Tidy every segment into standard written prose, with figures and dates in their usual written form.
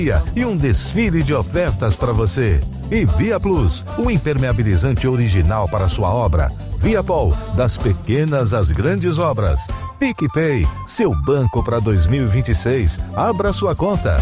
E um desfile de ofertas para você. E Via Plus, o impermeabilizante original para sua obra. Viapol, das pequenas às grandes obras. PicPay, seu banco para 2026. Abra sua conta.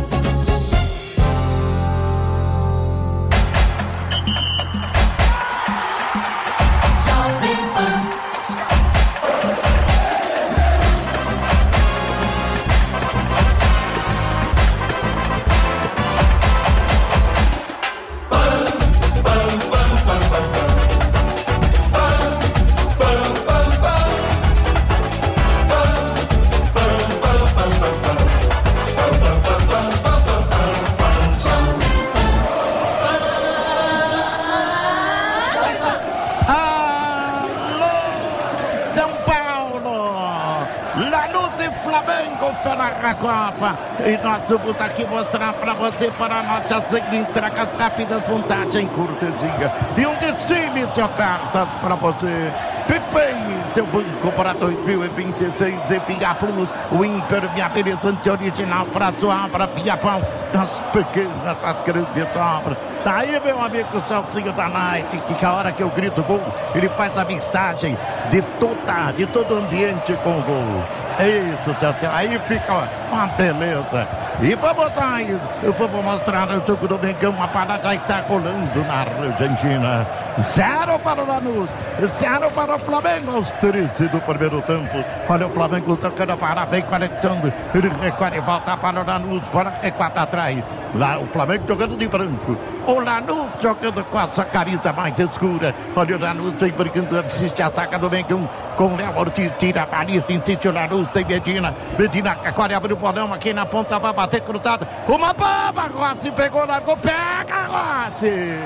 E nós vamos aqui mostrar para você, para a nossa seguinte trocas rápidas, montagem, cortesia e um desfile de ofertas para você. PicPay, seu banco para 2026 e Via Plus, o impermeabilizante original para sua obra. Viapol, das pequenas às grandes obras. Tá aí, meu amigo Celcinho da Night, que a hora que eu grito gol, ele faz a mensagem de todo o ambiente com o gol. Isso, Celcinho, aí fica uma beleza. E vamos botar aí, eu vou mostrar o jogo do Mengão, a parada já está rolando na Argentina. 0 para o Lanús, 0 para o Flamengo, aos 13 do primeiro tempo. Olha o Flamengo tocando a parada, vem com o Alexandre, ele recolhe e volta para o Lanús, bora recuar atrás. Lá o Flamengo jogando de branco, o Lanús jogando com a sua camisa mais escura. Olha o Lanús vem brigando, assiste a saca do Mengão, com o Léo Ortiz, tira a palista, insiste o Lanús, tem Medina agora abre o bolão aqui na ponta, vai bater cruzada, uma bomba, Rossi pegou, largou, pega Rossi.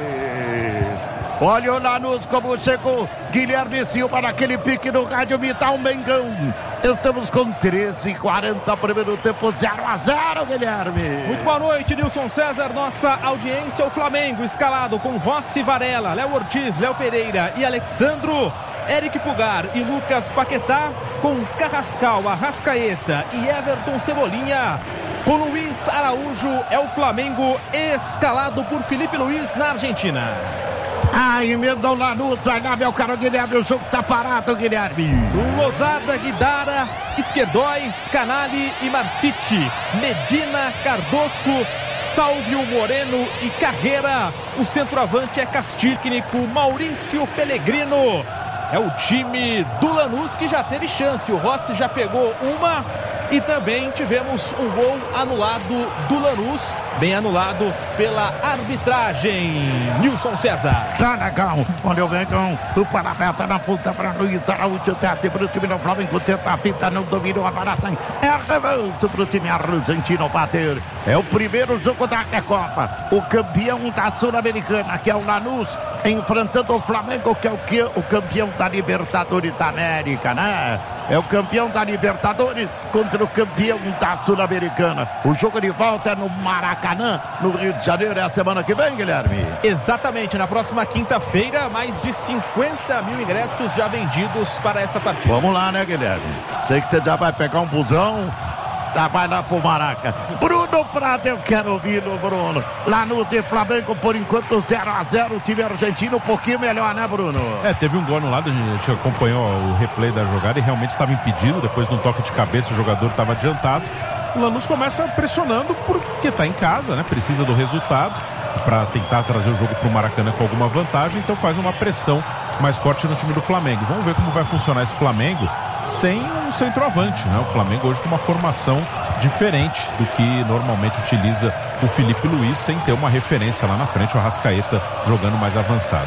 Olha o Lanús como chegou, Guilherme Silva naquele pique no rádio Vital Mengão. Estamos com 13h40, primeiro tempo, 0-0, Guilherme. Muito boa noite, Nilson César, nossa audiência. O Flamengo escalado com Rossi, Varela, Léo Ortiz, Léo Pereira e Alexandro, Eric Pulgar e Lucas Paquetá, com Carrascal, Arrascaeta e Everton Cebolinha. Com Luiz Araújo, é o Flamengo escalado por Felipe Luiz na Argentina. Emenda o Lanús, vai lá, meu caro Guilherme, o jogo tá parado, Guilherme. Lozada, Guidara, Esquerdóis, Canali e Marcite, Medina, Cardoso, Sálvio, Moreno e Carreira. O centroavante é Castilho, Maurício Pellegrino. É o time do Lanús que já teve chance. O Rossi já pegou uma e também tivemos um gol anulado do Lanús, bem anulado pela arbitragem. Nilson César. Tá legal. Olha o Mengão, o parapé tá na ponta para Luiz Araújo, tete pro time do Flamengo, tenta a fita, não dominou a paração. É revanche pro time argentino bater. É o primeiro jogo da Recopa. O campeão da Sul-Americana, que é o Lanús, enfrentando o Flamengo, que é o campeão da Libertadores da América, né? É o campeão da Libertadores contra o campeão da Sul-Americana. O jogo de volta é no Maracanã, no Rio de Janeiro. É a semana que vem, Guilherme? Exatamente, na próxima quinta-feira, mais de 50 mil ingressos já vendidos para essa partida. Vamos lá, né, Guilherme? Sei que você já vai pegar um busão, já vai lá pro Maraca. Bruno Prado, eu quero ouvi-lo, Bruno. Lanús e Flamengo, por enquanto 0-0, o time argentino um pouquinho melhor, né, Bruno? Teve um gol anulado, a gente acompanhou o replay da jogada e realmente estava impedido. Depois de um toque de cabeça, o jogador estava adiantado. O Lanús começa pressionando porque está em casa, né? Precisa do resultado para tentar trazer o jogo para o Maracanã com alguma vantagem, então faz uma pressão mais forte no time do Flamengo. Vamos ver como vai funcionar esse Flamengo sem um centroavante, né? O Flamengo hoje com uma formação diferente do que normalmente utiliza o Felipe Luiz, sem ter uma referência lá na frente, o Arrascaeta jogando mais avançado.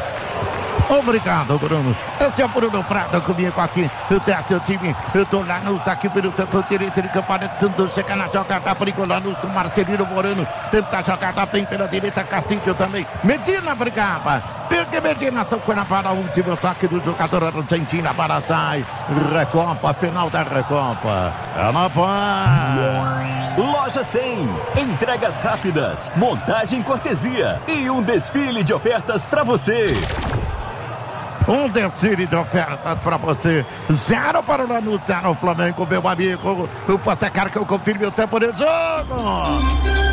Obrigado, Bruno. Esse é o Bruno Prado comigo aqui. Eu tenho seu time. Eu tô lá no aqui pelo setor direito de campo. Alexandre chega na jogada, perigosa com Marcelino Moreno. Tenta jogar bem pela direita. Castilho também. Medina brigava. Porque Medina tocou na para o último toque do jogador argentino. Para sai. Recopa, final da Recopa. Ela vai. Loja 100. Entregas rápidas. Montagem cortesia. E um desfile de ofertas para você. Um desfile de ofertas para você. 0 para o Lanús, 0 o Flamengo, meu amigo. O Passacar que eu confirme o tempo de jogo.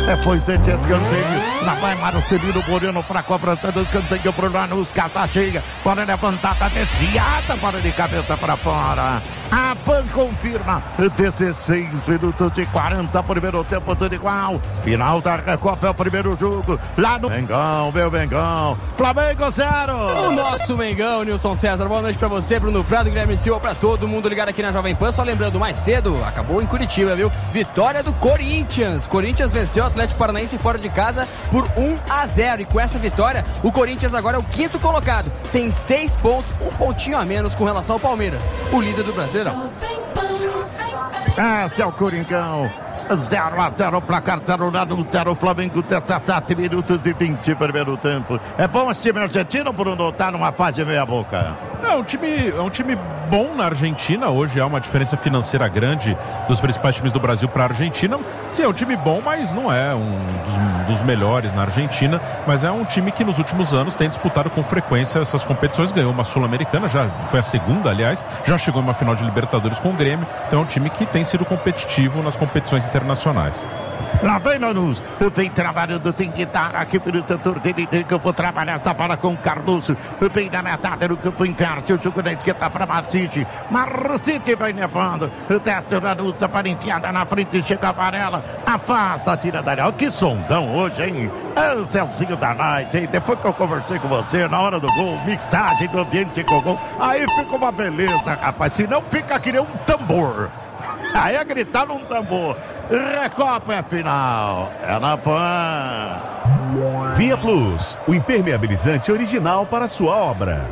Foi dente escanteio. Lá vai Marcelino Moreno para a cobrança do escanteio pro Lanús. Casa cheia. Para levantar, tá desviada. Para de cabeça para fora. A PAN confirma. 16 minutos e 40. Primeiro tempo tudo igual. Final da Recopa é o primeiro jogo. Lá no Mengão, meu Mengão. Flamengo 0. O nosso Mengão, Nilson César. Boa noite pra você, Bruno Prado, Guilherme Silva, pra todo mundo ligado aqui na Jovem Pan. Só lembrando, mais cedo, acabou em Curitiba, viu? Vitória do Corinthians. Corinthians venceu o Atlético Paranaense fora de casa por 1-0. E com essa vitória, o Corinthians agora é o 5º colocado. Tem 6 pontos, um pontinho a menos com relação ao Palmeiras, o líder do Brasileirão. Esse é o Coringão. 0-0, placar 0-0, Flamengo 17 minutos e 20 primeiro tempo. É bom esse time argentino, Bruno, tá numa fase meia boca. É um time bom na Argentina. Hoje há uma diferença financeira grande dos principais times do Brasil para a Argentina. Sim, é um time bom, mas não é um dos melhores na Argentina. Mas é um time que nos últimos anos tem disputado com frequência essas competições. Ganhou uma Sul-Americana, já foi a segunda, aliás. Já chegou em uma final de Libertadores com o Grêmio. Então é um time que tem sido competitivo nas competições internacionais. Lá vem Lanús, vem trabalhando, tem que estar aqui pelo setor dele, tem que eu vou trabalhar essa bola com o Cardoso, vem na metade do campo, encarte o jogo da esquerda para Marcite vai levando, desce o Lanús, para enfiada na frente, chega a Varela, afasta, tira da área. Que sonzão hoje, hein? É Celcinho da Night, hein? Depois que eu conversei com você, na hora do gol, mixagem do ambiente com o gol, aí fica uma beleza, rapaz, senão fica que nem um tambor. Aí é gritar num tambor. Recopa é final. É na PAN. Via Plus, o impermeabilizante original para sua obra.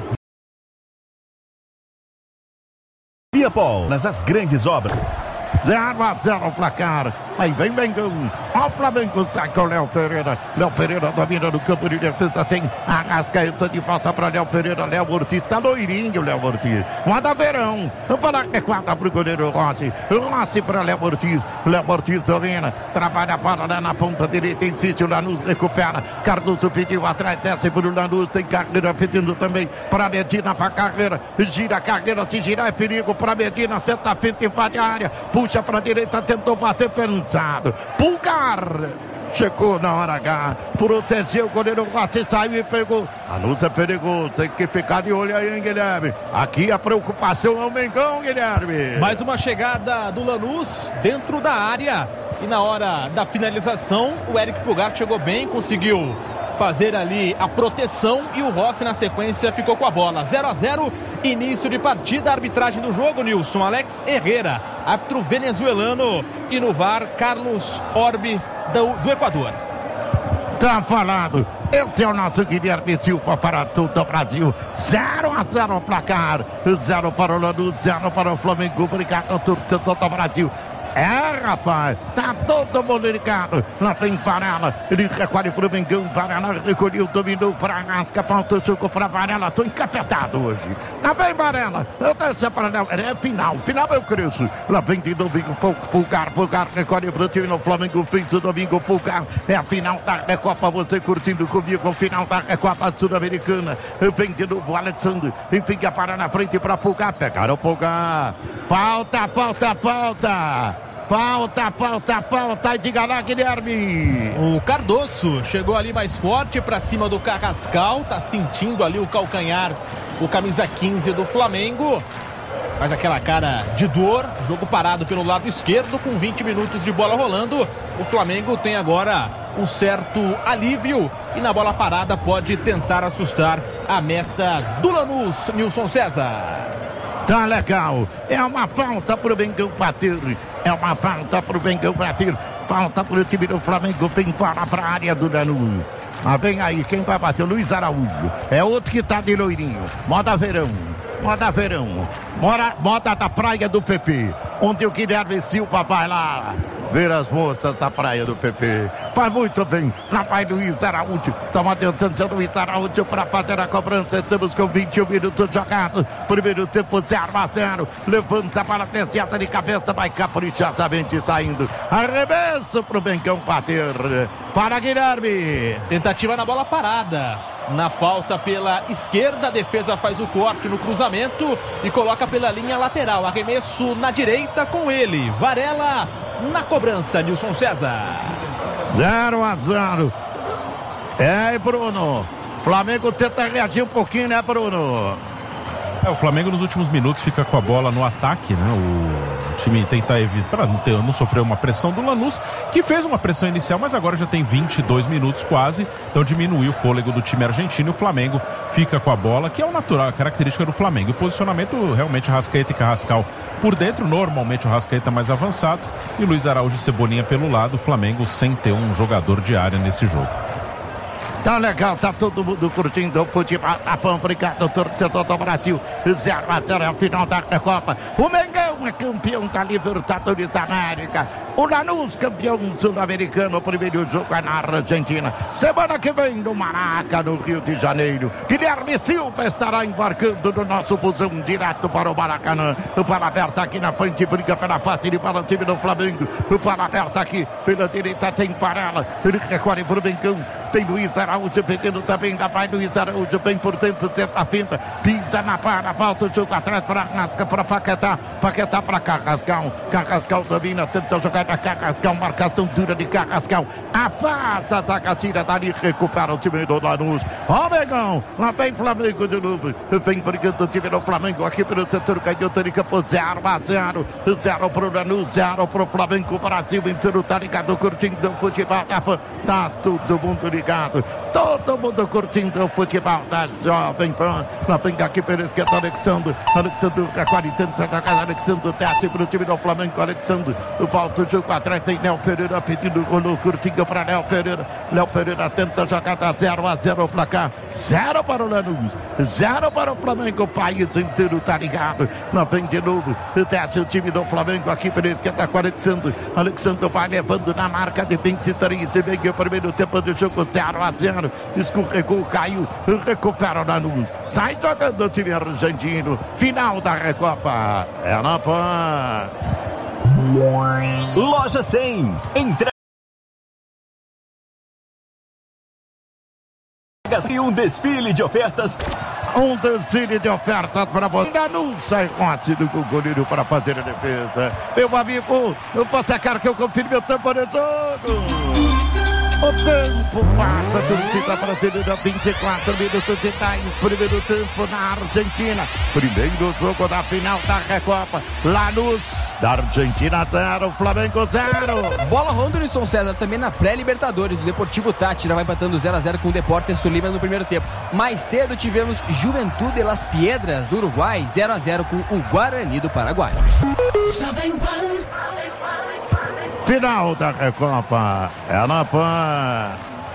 Via Pol, nas grandes obras. 0-0 o placar. Aí vem Mengão. Ó, o Flamengo sai com o Léo Pereira. Léo Pereira domina no campo de defesa. Tem Arrascaeta de volta para Léo Pereira. Léo Ortiz. Tá loirinho, Léo Ortiz. Manda Verão. Para a quadra pro goleiro Rossi. Rossi para Léo Ortiz. Léo Ortiz domina. Trabalha a bola lá na ponta direita. Insiste o Lanús. Recupera. Cardoso pediu atrás. Desce para o Lanús. Tem Carreira pedindo também para Medina. Para Carreira. Gira a Carreira. Se girar é perigo para Medina. Tenta a frente, invade a área. Puxa para a direita. Tentou bater. Pensado. Pulgar. Chegou na hora H, protegeu o goleiro Rossi, saiu e pegou. A luz é perigoso, tem que ficar de olho aí, hein, Guilherme? Aqui a preocupação é o Mengão, Guilherme. Mais uma chegada do Lanús dentro da área. E na hora da finalização, o Eric Pulgar chegou bem, conseguiu fazer ali a proteção e o Rossi na sequência ficou com a bola. 0-0, início de partida, arbitragem do jogo, Nilson, Alex Herrera, árbitro venezuelano, e no VAR, Carlos Orbi do Equador. Tá falado. Esse é o nosso Guilherme Silva para todo o Brasil. 0-0 o placar. 0 para o Lanús, 0 para o Flamengo. Obrigado, torcedor do Brasil. É, rapaz, tá todo mundo ligado. Lá tem Varela, ele recolhe pro Mengão. Varela recolheu, dominou pra Arrasca. Falta o jogo pra Varela. Tô encapetado hoje. Lá vem Varela, eu desço para Léo. É final eu cresço. Lá vem de domingo, Pulgar recolhe pro time no Flamengo. Fez o domingo, Pulgar. É a final da Recopa. Você curtindo comigo, a final da Recopa Sul-Americana. Vem de novo, Alexandre. Enfim, a para na frente pra Pulgar. Pegaram o Pulgar. Falta. E diga lá, Guilherme. O Cardoso chegou ali mais forte pra cima do Carrascal. Tá sentindo ali o calcanhar, o camisa 15 do Flamengo. Faz aquela cara de dor. Jogo parado pelo lado esquerdo com 20 minutos de bola rolando. O Flamengo tem agora um certo alívio e na bola parada pode tentar assustar a meta do Lanús, Nilson César. Tá legal. É uma falta pro Mengão bater. Falta pro time do Flamengo. Vem para a área do Lanús. Mas vem aí, quem vai bater? Luiz Araújo. É outro que tá de loirinho. Moda verão. Moda da praia do PP. Onde o Guilherme Silva vai lá ver as moças da praia do PP. Faz muito bem. Lá vai Luiz Araújo. Toma atenção, Luiz Araújo para fazer a cobrança. Estamos com 21 minutos jogados. Primeiro tempo 0-0. Levanta para a desciada de cabeça. Vai caprichosamente saindo. Arremesso pro Mengão bater. Para Guilherme. Tentativa na bola parada. Na falta pela esquerda, a defesa faz o corte no cruzamento e coloca pela linha lateral. Arremesso na direita com ele. Varela na cobrança, Nilson César. 0-0. Bruno. Flamengo tenta reagir um pouquinho, né, Bruno? O Flamengo nos últimos minutos fica com a bola no ataque, né? O time tenta evitar, para não sofrer uma pressão do Lanús, que fez uma pressão inicial, mas agora já tem 22 minutos quase, então diminuiu o fôlego do time argentino e o Flamengo fica com a bola, que é o natural, a característica do Flamengo. O posicionamento realmente Arrascaeta e Carrascal por dentro, normalmente o Arrascaeta mais avançado e Luiz Araújo e Cebolinha pelo lado, o Flamengo sem ter um jogador de área nesse jogo. Tá legal, tá todo mundo curtindo o futebol. Tá bom, obrigado, torcedor do Brasil. 0-0 é a final da Copa. O Mengão é campeão da Libertadores da América. O Lanús, campeão sul-americano. O primeiro jogo é na Argentina. Semana que vem no Maraca, no Rio de Janeiro. Guilherme Silva estará embarcando no nosso busão direto para o Maracanã. O bola aberta aqui na frente, briga pela face de para o time do Flamengo. O bola aberta aqui pela direita tem Varela. Ele recorre para o Mengão. Tem Luiz Araújo pegando também, ainda vai Luiz Araújo bem por dentro, tenta a finta, pisa na para, volta o jogo atrás para Rasca, para Paquetá para Carrascal domina, tenta jogar na Carrascal, marcação dura de Carrascal, afasta a zaga, tira dali, recupera o time do Lanús. Ó, Mengão, lá vem Flamengo de novo, vem brigando o time do Flamengo aqui pelo setor canhoto de campo, 0-0, 0 pro Lanús, 0 pro Flamengo, o Brasil inteiro tá ligado, curtindo o futebol, tá todo mundo ligado, todo mundo curtindo o futebol da Jovem Pan. Lá vem aqui pela esquerda Alexandre Requari, tenta jogar Alexandre, desce pro time do Flamengo, Alexandre, volta o jogo atrás, tem Léo Pereira pedindo o curtinho para Léo Pereira tenta jogar, tá 0-0 o placar, 0 para o Lanús, 0 para o Flamengo, o país inteiro tá ligado. Lá vem de novo, desce o time do Flamengo aqui pela esquerda com Alexandre vai levando na marca de 23, e vem o primeiro tempo do jogo, 0-0, escorregou, caiu, recupera o Lanús, sai jogando o time argentino, final da Recopa, é na Pan. Loja 100, entregas e um desfile de ofertas. Um desfile de ofertas para você. Ainda não sai rápido com o goleiro para fazer a defesa. Meu amigo, você quer que eu confirme meu tempo de jogo? O tempo passa, torcida brasileira, 24 minutos de time, primeiro tempo na Argentina, primeiro jogo da final da Recopa, Lanús da Argentina 0, Flamengo 0. Bola rolando no Nilson César, também na pré-Libertadores, o Deportivo Táchira vai empatando 0-0 com o Deportes Tolima no primeiro tempo. Mais cedo tivemos Juventude de Las Piedras do Uruguai, 0-0 com o Guarani do Paraguai. Final da Recopa, é na Pan.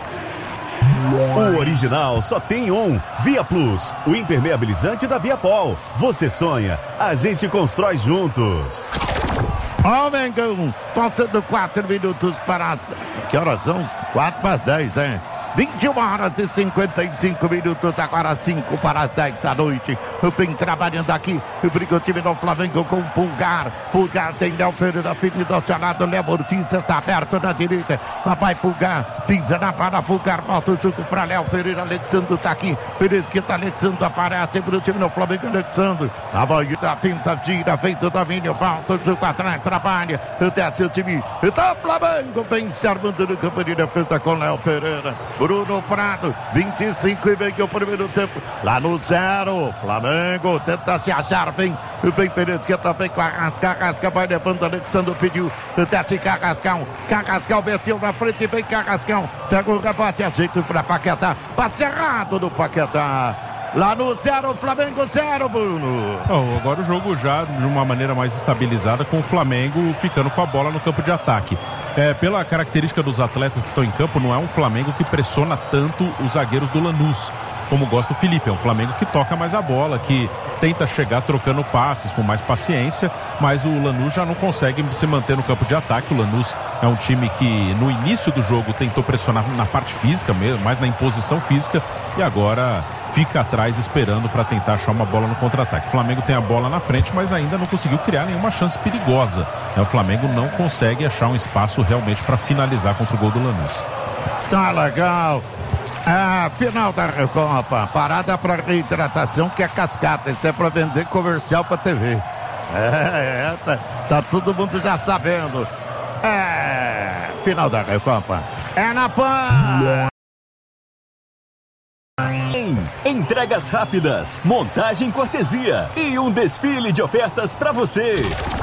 O original só tem um. Via Plus, o impermeabilizante da Viapol. Você sonha, a gente constrói juntos. Ó, Mengão, faltando 4 minutos para... Que horas são? 4 para as 10, né? 21 horas e 55 minutos, agora 5 para as 10 da noite. Vem trabalhando aqui, briga o time do Flamengo com o Pulgar. Pulgar tem Léo Pereira, filho do seu lado, Léo Ortiz está aberto na direita. Lá vai Pulgar, pisa na para Pulgar, volta o jogo para Léo Pereira, Alexandre está aqui. Pereira que está Alexandre, aparece para o time do Flamengo, Alexandre. A boia, a finta, gira, fez o domínio, volta o jogo atrás, trabalha, desce o time do Flamengo, vem se armando no campo de defesa com Léo Pereira. Bruno Prado, 25 e meio o primeiro tempo, lá no 0, Flamengo tenta se achar, vem Pereira, que também com a Carrascal, vai levando, Alexandre pediu, desce Carrascal meteu na frente, vem Carrascal, pega o rebote, ajeita para Paquetá, passe errado do Paquetá. Lá no 0, Flamengo 0, Bruno. Agora o jogo já de uma maneira mais estabilizada, com o Flamengo ficando com a bola no campo de ataque. Pela característica dos atletas que estão em campo, não é um Flamengo que pressiona tanto os zagueiros do Lanús, como gosta o Felipe. É um Flamengo que toca mais a bola, que tenta chegar trocando passes com mais paciência, mas o Lanús já não consegue se manter no campo de ataque. O Lanús é um time que no início do jogo tentou pressionar na parte física mesmo, mais na imposição física, e agora fica atrás esperando para tentar achar uma bola no contra-ataque. O Flamengo tem a bola na frente, mas ainda não conseguiu criar nenhuma chance perigosa. O Flamengo não consegue achar um espaço realmente para finalizar contra o gol do Lanús. Tá legal. Final da Recopa, parada para reidratação, que é cascata. Isso é para vender comercial para TV. Tá todo mundo já sabendo. Final da Recopa. É na Pan. Entregas rápidas, montagem cortesia e um desfile de ofertas para você.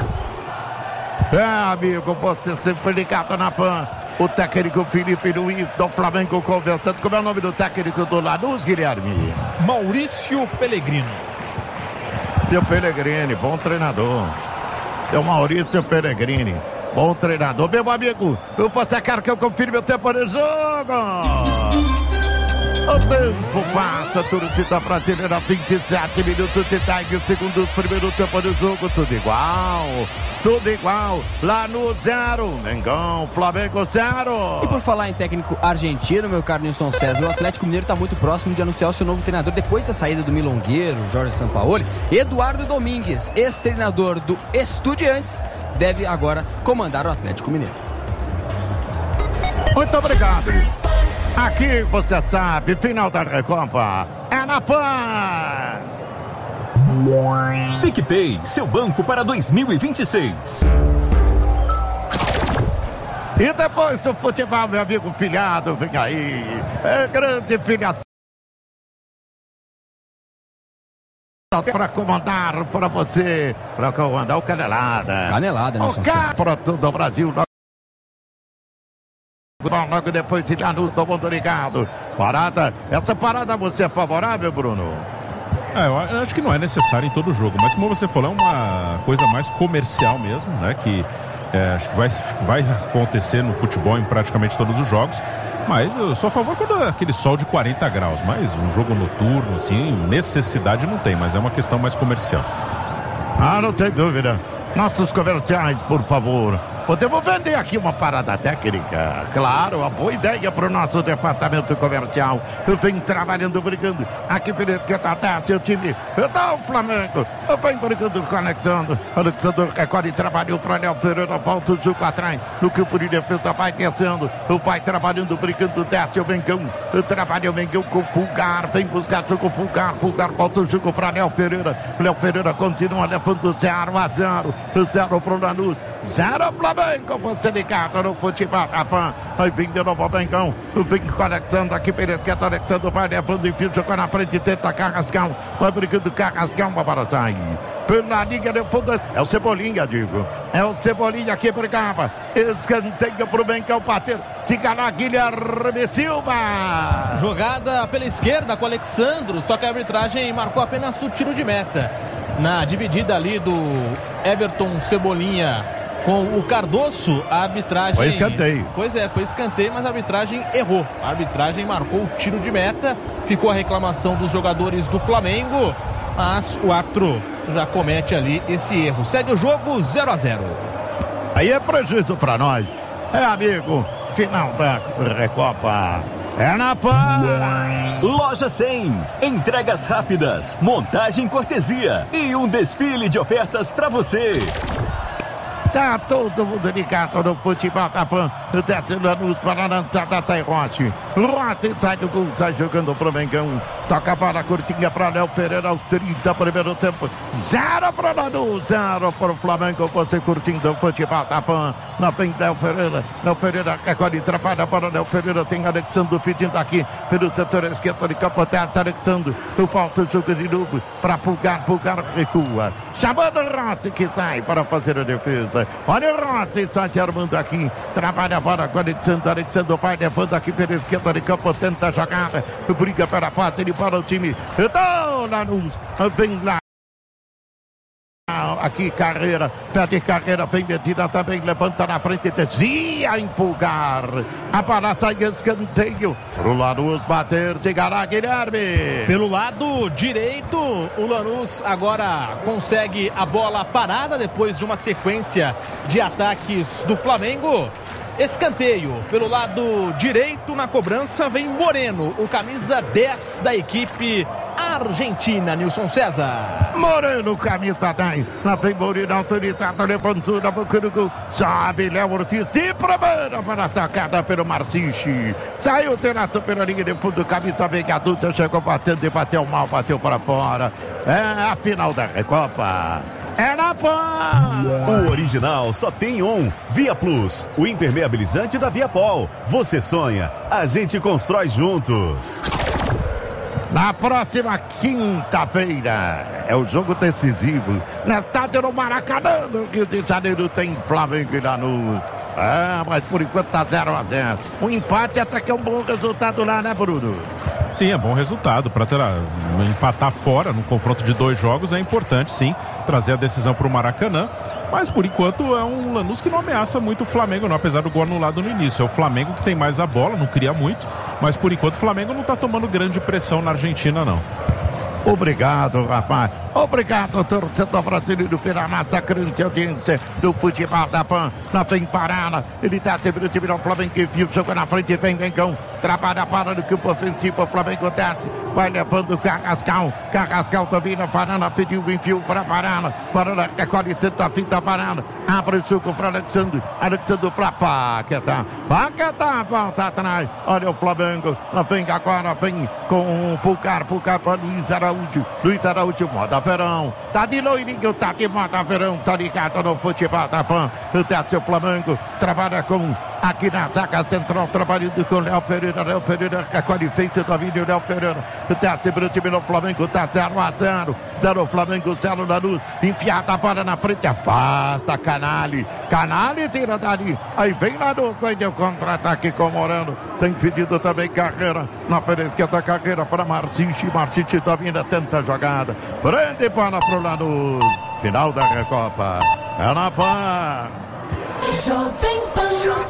Amigo, você sempre ligado na Pan. O técnico Felipe Luiz do Flamengo conversando. Como é o nome do técnico do Lanús, Guilherme? Maurício Pellegrino. Seu Pellegrini, bom treinador. É o Maurício Pellegrini, bom treinador. Meu amigo, você quer que eu confirme o tempo de jogo? O tempo passa, torcida brasileira, 27 minutos e 10 segundos, primeiro tempo do jogo, tudo igual, lá no 0, Mengão, Flamengo 0. E por falar em técnico argentino, meu caro Nilson César, o Atlético Mineiro está muito próximo de anunciar o seu novo treinador depois da saída do milongueiro, Jorge Sampaoli. Eduardo Domingues, ex-treinador do Estudiantes, deve agora comandar o Atlético Mineiro. Muito obrigado. Aqui você sabe, final da Recopa é na Pan. PicPay, seu banco para 2026. E depois do futebol, meu amigo filhado, vem aí. É grande filhação. Para comandar para você, para comandar o Canelada. Canelada, Nilson César. Para todo o Brasil. Logo depois de Lanús, todo mundo ligado. Parada, essa parada você é favorável, Bruno? Eu acho que não é necessário em todo jogo, mas como você falou, é uma coisa mais comercial mesmo, né? Que acho que vai acontecer no futebol em praticamente todos os jogos. Mas eu sou a favor quando é aquele sol de 40 graus. Mas um jogo noturno, assim, necessidade não tem, mas é uma questão mais comercial. Não tem dúvida. Nossos comerciais, por favor. Podemos vender aqui uma parada técnica. Claro, uma boa ideia para o nosso departamento comercial. Vem trabalhando, brigando. Aqui pelo Quetatá, seu time. Tá o Flamengo. Vem brigando com o Alexandre. Alexandre recolhe e trabalhou para Léo Pereira. Volta o jogo atrás. No campo de defesa vai descendo. Vai trabalhando, brigando. Desce o Mengão. Trabalha o Mengão com o Pulgar. Vem buscar jogo com o Pulgar. Pulgar volta o jogo para Léo Pereira. Léo Pereira continua levando 0-0. 0 para o Lanús. 0 Flamengo, você ligado no futebol da Pan. Aí vem de novo o Mengão. Vem com o Alexandre aqui pela esquerda. Alexandre vai levando, enfim, jogou na frente, tenta Carrascal. Vai brigando Carrascal, para sair. Pela linha de fundo, é o Cebolinha, digo. É o Cebolinha que brigava. Escanteio pro Mengão bater. Fica lá Guilherme Silva. Jogada pela esquerda com o Alexandre, só que a arbitragem marcou apenas o tiro de meta. Na dividida ali do Everton Cebolinha com o Cardoso, a arbitragem... Foi escanteio. Pois é, foi escanteio, mas a arbitragem errou. A arbitragem marcou o tiro de meta, ficou a reclamação dos jogadores do Flamengo, mas o árbitro já comete ali esse erro. Segue o jogo 0-0. Aí é prejuízo pra nós. Amigo, final da Recopa. É na Pan. Loja 100. Entregas rápidas, montagem cortesia e um desfile de ofertas para você. Tá todo mundo ligado no futebol da Pan. Desce Lanús para a lançada, sai Rossi. Rossi sai do gol, sai jogando pro Mengão. Toca a bola curtinha para Léo Pereira aos 30, primeiro tempo. 0 para Lanús, 0 para o Flamengo. Você curtindo o futebol da Pan. Na frente Léo Pereira. Léo Pereira recolhe, atrapalha para Léo Pereira. Tem Alexandre pedindo aqui pelo setor esquerdo de campo. Desce Alexandre. Falta o jogo de novo para Pulgar. Pulgar recua. Chamando o Rossi que sai para fazer a defesa. Olha o Rossi, está se armando aqui. Trabalha a bola com o Alexandre. Alexandre vai levando aqui pela esquerda de campo. Tenta a jogada. Briga pela passe. Ele para o time. Então, Lanús. Vem lá. Aqui Carreira, pede Carreira, vem Medina também, levanta na frente, desvia em Pulgar. A bola sai escanteio. Pro Lanús bater, chegará Guilherme. Pelo lado direito, o Lanús agora consegue a bola parada depois de uma sequência de ataques do Flamengo. Escanteio pelo lado direito, na cobrança vem Moreno, o camisa 10 da equipe argentina, Nilson César. Moreno, camisa 10. Lá vem Moreno, autorizado, levantou na boca do gol. Sobe Léo Ortiz de primeira para a tocada pelo Marcichi. Saiu o Tenato pela linha de fundo, camisa meia dúzia, chegou batendo e bateu mal, bateu para fora. É a final da Recopa. é na Pan. O original só tem um. Via Plus, o impermeabilizante da Viapol. Você sonha, a gente constrói juntos. Na próxima quinta-feira é o jogo decisivo na estádio do Maracanã, no Rio de Janeiro. Tem Flamengo e Lanús. Mas por enquanto tá 0-0. Um empate até que é um bom resultado lá, né, Bruno? Sim, é bom resultado. Para empatar fora no confronto de 2 jogos é importante, sim, trazer a decisão para o Maracanã. Mas por enquanto é um Lanús que não ameaça muito o Flamengo, não, apesar do gol anulado no início. É o Flamengo que tem mais a bola, não cria muito, mas por enquanto o Flamengo não está tomando grande pressão na Argentina, não. Obrigado, rapaz. Obrigado, torcedor brasileiro, pela nossa grande audiência do futebol da Pan. Não tem parada. Ele tá sempre o time do Flamengo que viu, jogou na frente, vem Mengão. Trabalha para no campo ofensivo, o Flamengo desce. Vai levando o Carrascal. Carrascal também na parada, pediu o envio para a parada. Parada recolhe tanto a fim da parada. Abre o suco para Alexandre. Alexandre para Paquetá. Paquetá volta atrás. Olha o Flamengo. Vem agora, vem com o Pulgar para Luiz Araújo. Luiz Araújo, moda verão, tá de loirinho, tá de moda verão, tá ligado no futebol da Pan. Desce o Flamengo, trabalha com aqui na zaga central, trabalhando com Léo Pereira, recolhe fez o domínio, Léo Pereira, desce pro time do Flamengo, tá 0-0, 0 Flamengo, 0 Lanús, enfiada a bola na frente, afasta Canali tira dali, aí vem Lanús, aí deu contra-ataque com o Moreno, tem pedido também Carreira, na esquerda Carreira para Marcici domina, tenta a jogada, prende bola pro Lanús, final da Recopa, é na Pan. Jovem Pan.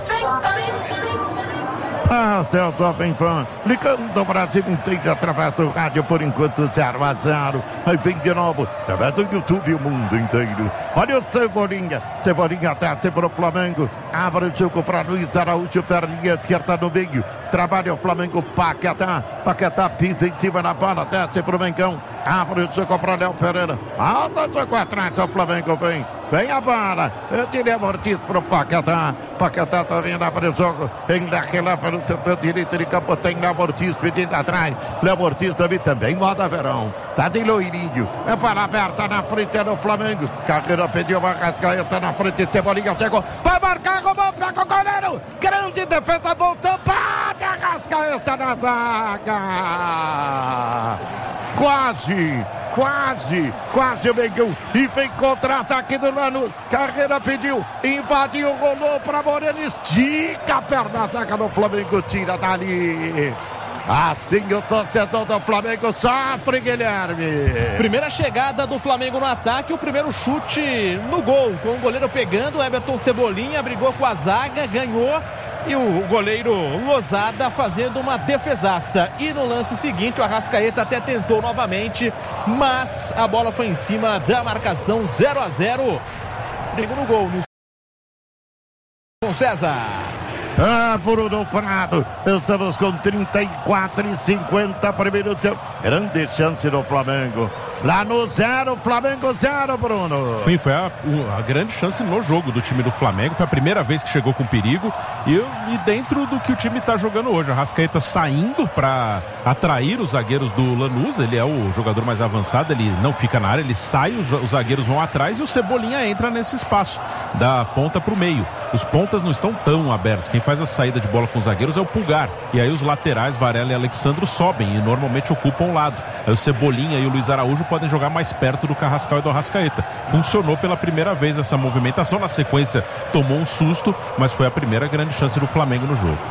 Até o Jovem Pan, ligando o Brasil inteiro através do rádio, por enquanto 0-0. Aí vem de novo, através do YouTube, o mundo inteiro. Olha o Cebolinha desce para o Flamengo, abre o jogo para Luiz Araújo, perninha esquerda no meio, trabalha o Flamengo, Paquetá pisa em cima da bola, desce para o Mengão, abre o jogo para Léo Pereira, alta o jogo atrás, o Flamengo vem a bola, Léo Ortiz para o Paquetá também abre o jogo, enlaque lá para o setor direito de campo, tem Léo Ortiz pedindo atrás, Léo Ortiz também moda verão, tá de loirinho, é para aberta na frente do Flamengo, Carreira pediu uma Arrascaeta na frente, Cebolinha chegou, vai marcar, roubou, pega o goleiro, grande defesa, voltou, bate Arrascaeta na zaga, quase o Mengão, e vem contra-ataque do Lanús, Carreira pediu, invadiu, rolou para Moreno, estica a perna, a zaga do Flamengo, tira dali. Assim o torcedor do Flamengo sofre, Guilherme. Primeira chegada do Flamengo no ataque, o primeiro chute no gol, com o goleiro pegando, Everton Cebolinha brigou com a zaga, ganhou, e o goleiro Lozada fazendo uma defesaça. E no lance seguinte, o Arrascaeta até tentou novamente, mas a bola foi em cima da marcação, 0-0. Brigou no gol. Com César. Bruno Prado, estamos com 34:50, primeiro tempo, grande chance do Flamengo, lá no 0, Flamengo 0, Bruno. Sim, foi a grande chance no jogo do time do Flamengo, foi a primeira vez que chegou com perigo, e dentro do que o time está jogando hoje, a Arrascaeta saindo para atrair os zagueiros do Lanús, ele é o jogador mais avançado, ele não fica na área, ele sai, os zagueiros vão atrás e o Cebolinha entra nesse espaço, da ponta para o meio. Os pontas não estão tão abertos, quem faz a saída de bola com os zagueiros é o Pulgar, e aí os laterais, Varela e Alexandro, sobem e normalmente ocupam o lado. Aí o Cebolinha e o Luiz Araújo podem jogar mais perto do Carrascal e do Arrascaeta. Funcionou pela primeira vez essa movimentação, na sequência tomou um susto, mas foi a primeira grande chance do Flamengo no jogo.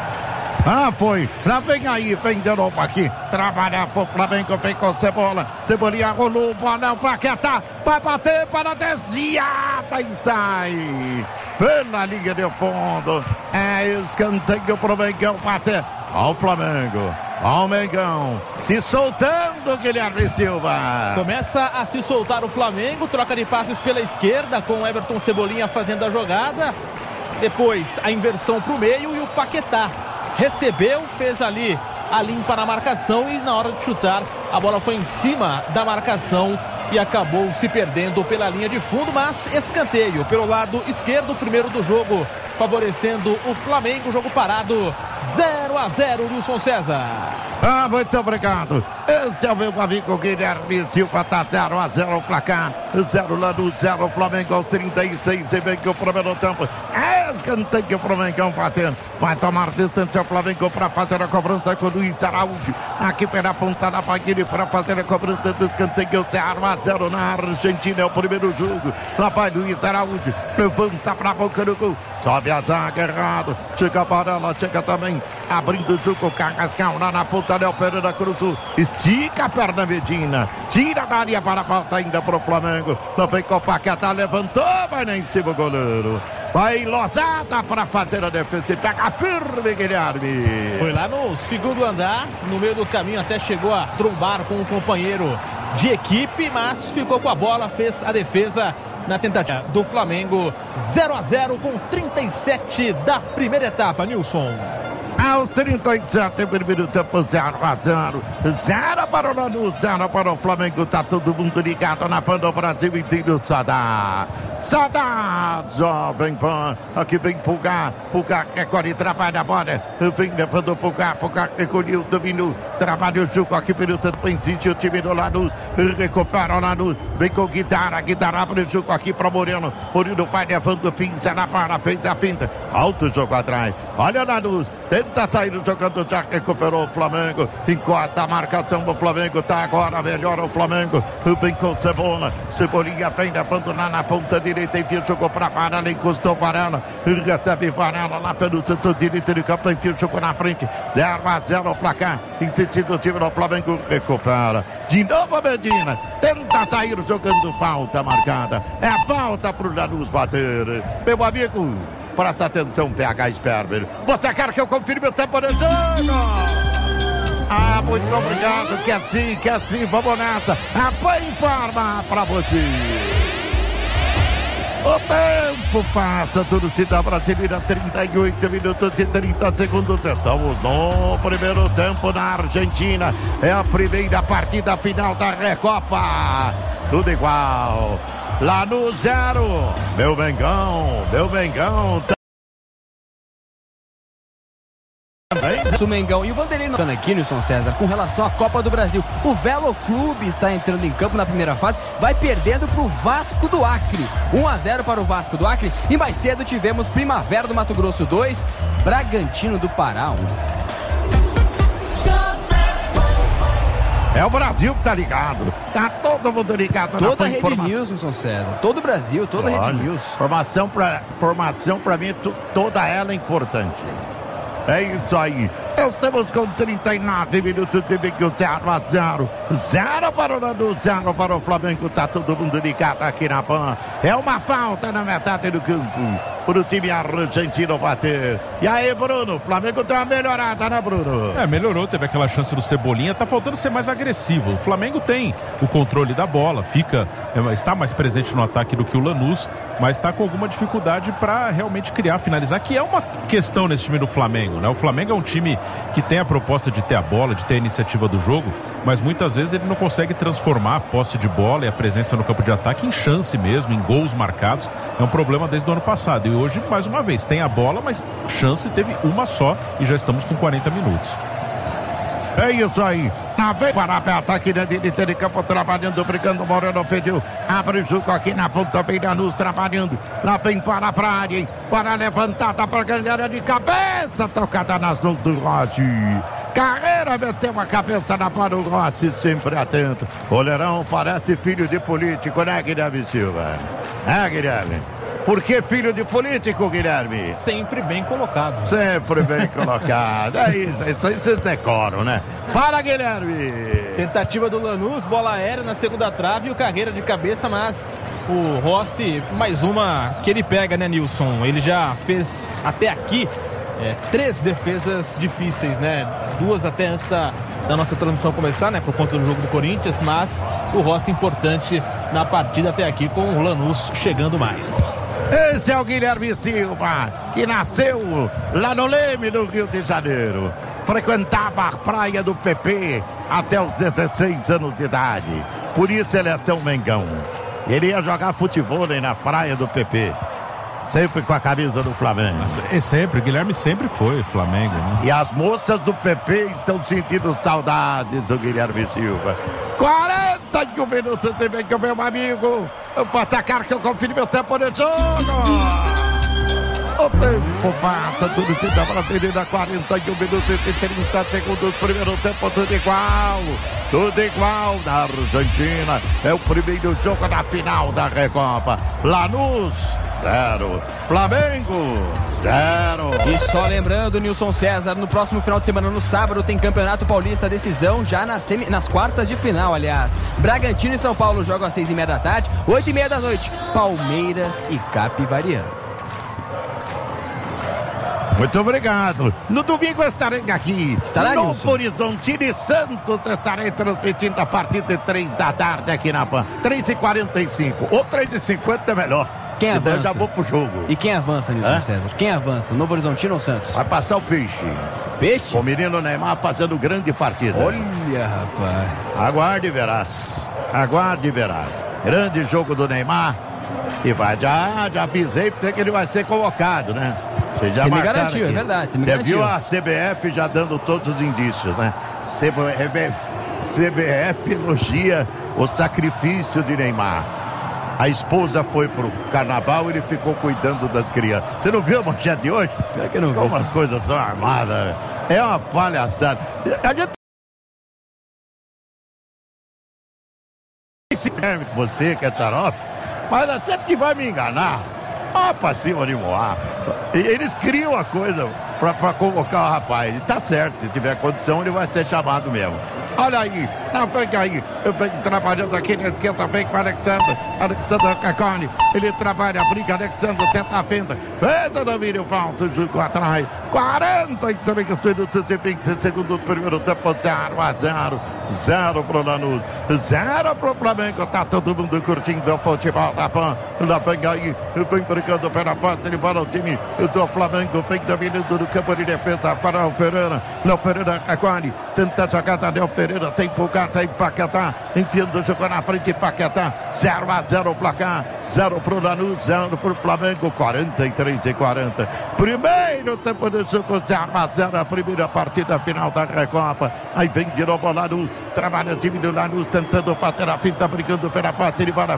Foi. Lá vem aí, vem de novo aqui. Trabalhar pro Flamengo, vem com Cebola. Cebolinha rolou, bola, Paquetá. Vai bater para desviada e sai. Pela linha de fundo. É escanteio pro Mengão bater. Ó o Flamengo. Ó o Mengão. Se soltando, Guilherme Silva. Começa a se soltar o Flamengo. Troca de passes pela esquerda com o Everton Cebolinha fazendo a jogada. Depois a inversão pro meio e o Paquetá recebeu, fez ali a limpa na marcação e na hora de chutar a bola foi em cima da marcação e acabou se perdendo pela linha de fundo, mas escanteio pelo lado esquerdo, primeiro do jogo, favorecendo o Flamengo, jogo parado 0-0, Nilson César. Ah, muito obrigado. Esse é o meu amigo Guilherme Silva, tá 0-0 o placar. 0 Lanús, 0 Flamengo aos 36. E vem que o primeiro tempo é escanteio pro Mengão batendo. Vai tomar distância o Flamengo para fazer a cobrança com o Luiz Araújo. Aqui pela ponta da Paguini para fazer a cobrança do escanteio. 0-0 na Argentina, é o primeiro jogo. Lá vai Luiz Araújo, levanta pra boca do gol. Sobe a zaga, errado. Chega a Varela, chega também. Abrindo o jogo, Carrascal lá na ponta, Léo Pereira cruzou. Estica a perna, Medina. Tira da área para a falta ainda pro Flamengo. Também com o Paquetá, levantou, vai lá em cima o goleiro. Vai Losada para fazer a defesa e pega firme, Guilherme. Foi lá no segundo andar, no meio do caminho até chegou a trombar com o companheiro de equipe, mas ficou com a bola, fez a defesa na tentativa do Flamengo. 0-0 com 37 da primeira etapa, Nilson. Aos 37, primeiro tempo, 0-0. 0 para o Lanús, 0 para o Flamengo. Tá todo mundo ligado na Pan do Brasil inteiro. Só dá Jovem Pan. Aqui vem Pulgar. Pulgar recolhe, trabalha a bola. Vem levando o Pulgar. Pulgar recolheu, dominou. Trabalha o jogo aqui pelo Santo Benzice. O time do Lanús recupera o Lanús. Vem com Guitarra. Guitarra abre o jogo aqui para Moreno. Moreno vai levando, pinça na para, fez a finta. Alto jogo atrás. Olha o Lanús. Tenta sair jogando, já recuperou o Flamengo. Encosta a marcação do Flamengo. Tá agora melhor o Flamengo. Vem com Cebola. Cebolinha vem levando lá na ponta direita. Enfia, jogou pra Varela. Encostou Varela. Recebe Varela lá pelo centro direito de campo. Enfia, jogou na frente. 0-0 o placar. Insistindo o time do Flamengo. Recupera. De novo a Medina. Tenta sair jogando, falta marcada. É falta pro Lanús bater. Meu amigo, presta atenção, PH Sperber. Você quer que eu confirme o tempo do jogo? Ah, muito obrigado. Que assim, vamos nessa. A Pan informa pra você. O tempo passa, torcida brasileira, 38 minutos e 30 segundos. Estamos no primeiro tempo na Argentina. É a primeira partida final da Recopa. Tudo igual. Lá no 0. Meu Mengão. O Mengão e o Vanderlei aqui, Nilson César, com relação à Copa do Brasil. O Velo Clube está entrando em campo na primeira fase, vai perdendo para o Vasco do Acre. 1-0 para o Vasco do Acre. E mais cedo tivemos Primavera do Mato Grosso 2, Bragantino do Pará 1. É o Brasil que tá ligado. Tá todo mundo ligado. Toda a Rede News, Nilson César. Todo o Brasil, toda a Rede News. Formação pra mim, toda ela é importante. É isso aí. Estamos com 39 minutos e meio, 0-0. 0 para o Lanús, 0 para o Flamengo. Tá todo mundo ligado aqui na Pan. É uma falta na metade do campo para o time argentino bater. E aí, Bruno? O Flamengo deu uma melhorada, né, Bruno? Melhorou, teve aquela chance do Cebolinha. Tá faltando ser mais agressivo. O Flamengo tem o controle da bola, está mais presente no ataque do que o Lanús, mas está com alguma dificuldade para realmente criar, finalizar, que é uma questão nesse time do Flamengo, né? O Flamengo é um time que tem a proposta de ter a bola, de ter a iniciativa do jogo, mas muitas vezes ele não consegue transformar a posse de bola e a presença no campo de ataque em chance mesmo, em gols marcados. É um problema desde o ano passado. E hoje, mais uma vez, tem a bola, mas chance teve uma só e já estamos com 40 minutos. É isso aí. Na vez para o ataque da direita de campo, trabalhando, brigando, Moreno fediu. Abre o jogo aqui na ponta, vem Lanús trabalhando. Lá vem para a área, hein? Para a levantada, para a ganhada de cabeça. Tocada nas mãos do Rossi. Carreira meteu a cabeça na para o Rossi, sempre atento. Goleirão parece filho de político, né, Guilherme Silva? É, Guilherme? Por que filho de político, Guilherme? Sempre bem colocado. Sempre bem colocado. É isso aí vocês decoram, né? Para, Guilherme! Tentativa do Lanús, bola aérea na segunda trave e o Carreira de cabeça, mas o Rossi, mais uma que ele pega, né, Nilson? Ele já fez até aqui 3 defesas difíceis, né? 2 até antes da nossa transmissão começar, né? Por conta do jogo do Corinthians, mas o Rossi importante na partida até aqui, com o Lanús chegando mais. Esse é o Guilherme Silva, que nasceu lá no Leme, no Rio de Janeiro. Frequentava a praia do PP até os 16 anos de idade. Por isso ele é tão Mengão. Ele ia jogar futebol na praia do PP. sempre com a camisa do Flamengo. É sempre, o Guilherme sempre foi Flamengo, né? E as moças do PP estão sentindo saudades do Guilherme Silva. 41 minutos, você vem com o meu amigo. Eu posso sacar que eu confiro meu tempo de jogo. O tempo passa, tudo que dá para perder 41 minutos e 30 segundos. Primeiro tempo, tudo igual. Tudo igual na Argentina. É o primeiro jogo da final da Recopa. Lanús, 0. Flamengo, 0. E só lembrando, Nilson César, no próximo final de semana, no sábado, tem Campeonato Paulista, decisão já nas quartas de final, aliás. Bragantino e São Paulo jogam às 6h30 da tarde, 8h30 da noite. Palmeiras e Capivariano. Muito obrigado. No domingo eu estarei aqui. Estará, no Nilson? Horizontino e Santos. Estarei transmitindo a partir de 3 da tarde aqui na PAN. 3h45 ou 3h50 é melhor. Quem Então avança? eu já vou pro jogo. E quem avança, Nilson César? Quem avança? Novo Horizontino ou Santos? Vai passar o Peixe. Peixe? O menino Neymar fazendo grande partida. Olha, rapaz. Aguarde e verás. Aguarde e verás. Grande jogo do Neymar. E vai, já avisei pra você que ele vai ser convocado, né? Você me garantiu, aqui. é verdade. Você me Você garantiu. viu a CBF já dando todos os indícios, né? CBF elogia o sacrifício de Neymar. A esposa foi pro carnaval e ele ficou cuidando das crianças. Você não viu a manchete de hoje? Pior que eu não vi. Como as coisas são armadas. É uma palhaçada. A gente... Você que é xarope, mas é certo que vai me enganar. Pra cima de Moá. Eles criam a coisa pra convocar o rapaz. E tá certo, se tiver condição, ele vai ser chamado mesmo. Olha aí, não vem aí. Eu venho trabalhando aqui na esquerda, vem com o Alexandre Cacone. Ele trabalha, brinca, Alexandre tenta a fenda. Fenda, domínio, falta, jogo atrás. 43 minutos e 20 segundos do primeiro tempo, 0-0. 0 pro Lanús, 0 pro Flamengo. Tá todo mundo curtindo o futebol da PAN. Lá vem aí, vem brincando pela parte, ele para o time do Flamengo. Vem dominando no campo de defesa para o Pereira. Léo Pereira, Cacone. Tenta jogar da Léo Pereira, tem Pulgar, tem Paquetá. Enfiando, jogou na frente, Paquetá. 0-0 o placar. 0 pro Lanús, 0 pro Flamengo. 43-40. Primeiro tempo do jogo, 0-0. A primeira partida final da Recopa. Aí vem de novo o Lanús. Trabalha o time do Lanús tentando fazer a finta, brigando pela parte de bola.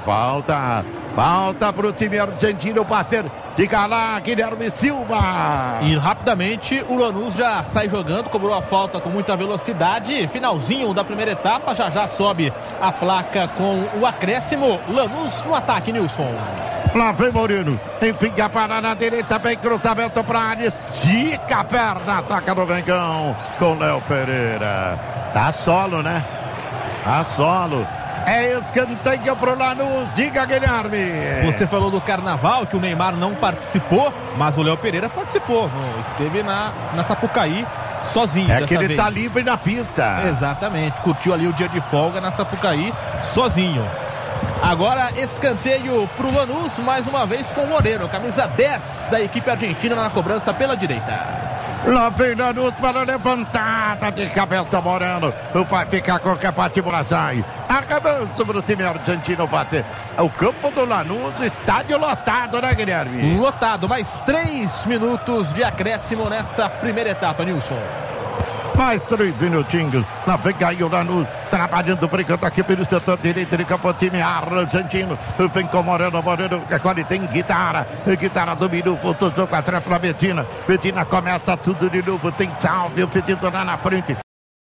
Falta pro time argentino bater. Diga lá, Guilherme Silva. E rapidamente o Lanús já sai jogando, cobrou a falta com muita velocidade. Finalzinho da primeira etapa, já sobe a placa com o acréscimo. Lanús no ataque, Nilson. Lá vem Moreno, enfim, a parada na direita, bem cruzamento pra área, estica a perna, saca do Vengão com Léo Pereira. Tá solo, né? Tá solo. É escanteio pro Lanús, diga, Guilherme. Você falou do Carnaval, que o Neymar não participou, mas o Léo Pereira participou. Esteve na Sapucaí sozinho. É que ele vez. tá livre na pista. Exatamente, curtiu ali o dia de folga na Sapucaí sozinho. Agora escanteio pro Lanús, mais uma vez com o Moreno, camisa 10 da equipe argentina na cobrança pela direita. Lá vem Lanús para a levantada de cabeça, Moreno. Vai ficar com a patibulação. Acabou sobre o time argentino bater. O campo do Lanús, estádio lotado, né, Guilherme? Lotado, mais 3 minutos de acréscimo nessa primeira etapa, Nilson. Mais 3 minutinhos. Lá vem aí o Lanús, trabalhando, brincando aqui pelo setor direito de campo, time argentino. Vem com Moreno, agora tem guitarra do Minuto, voltou o jogo atrás para Medina. Medina começa tudo de novo, tem Salve, pedindo lá na frente.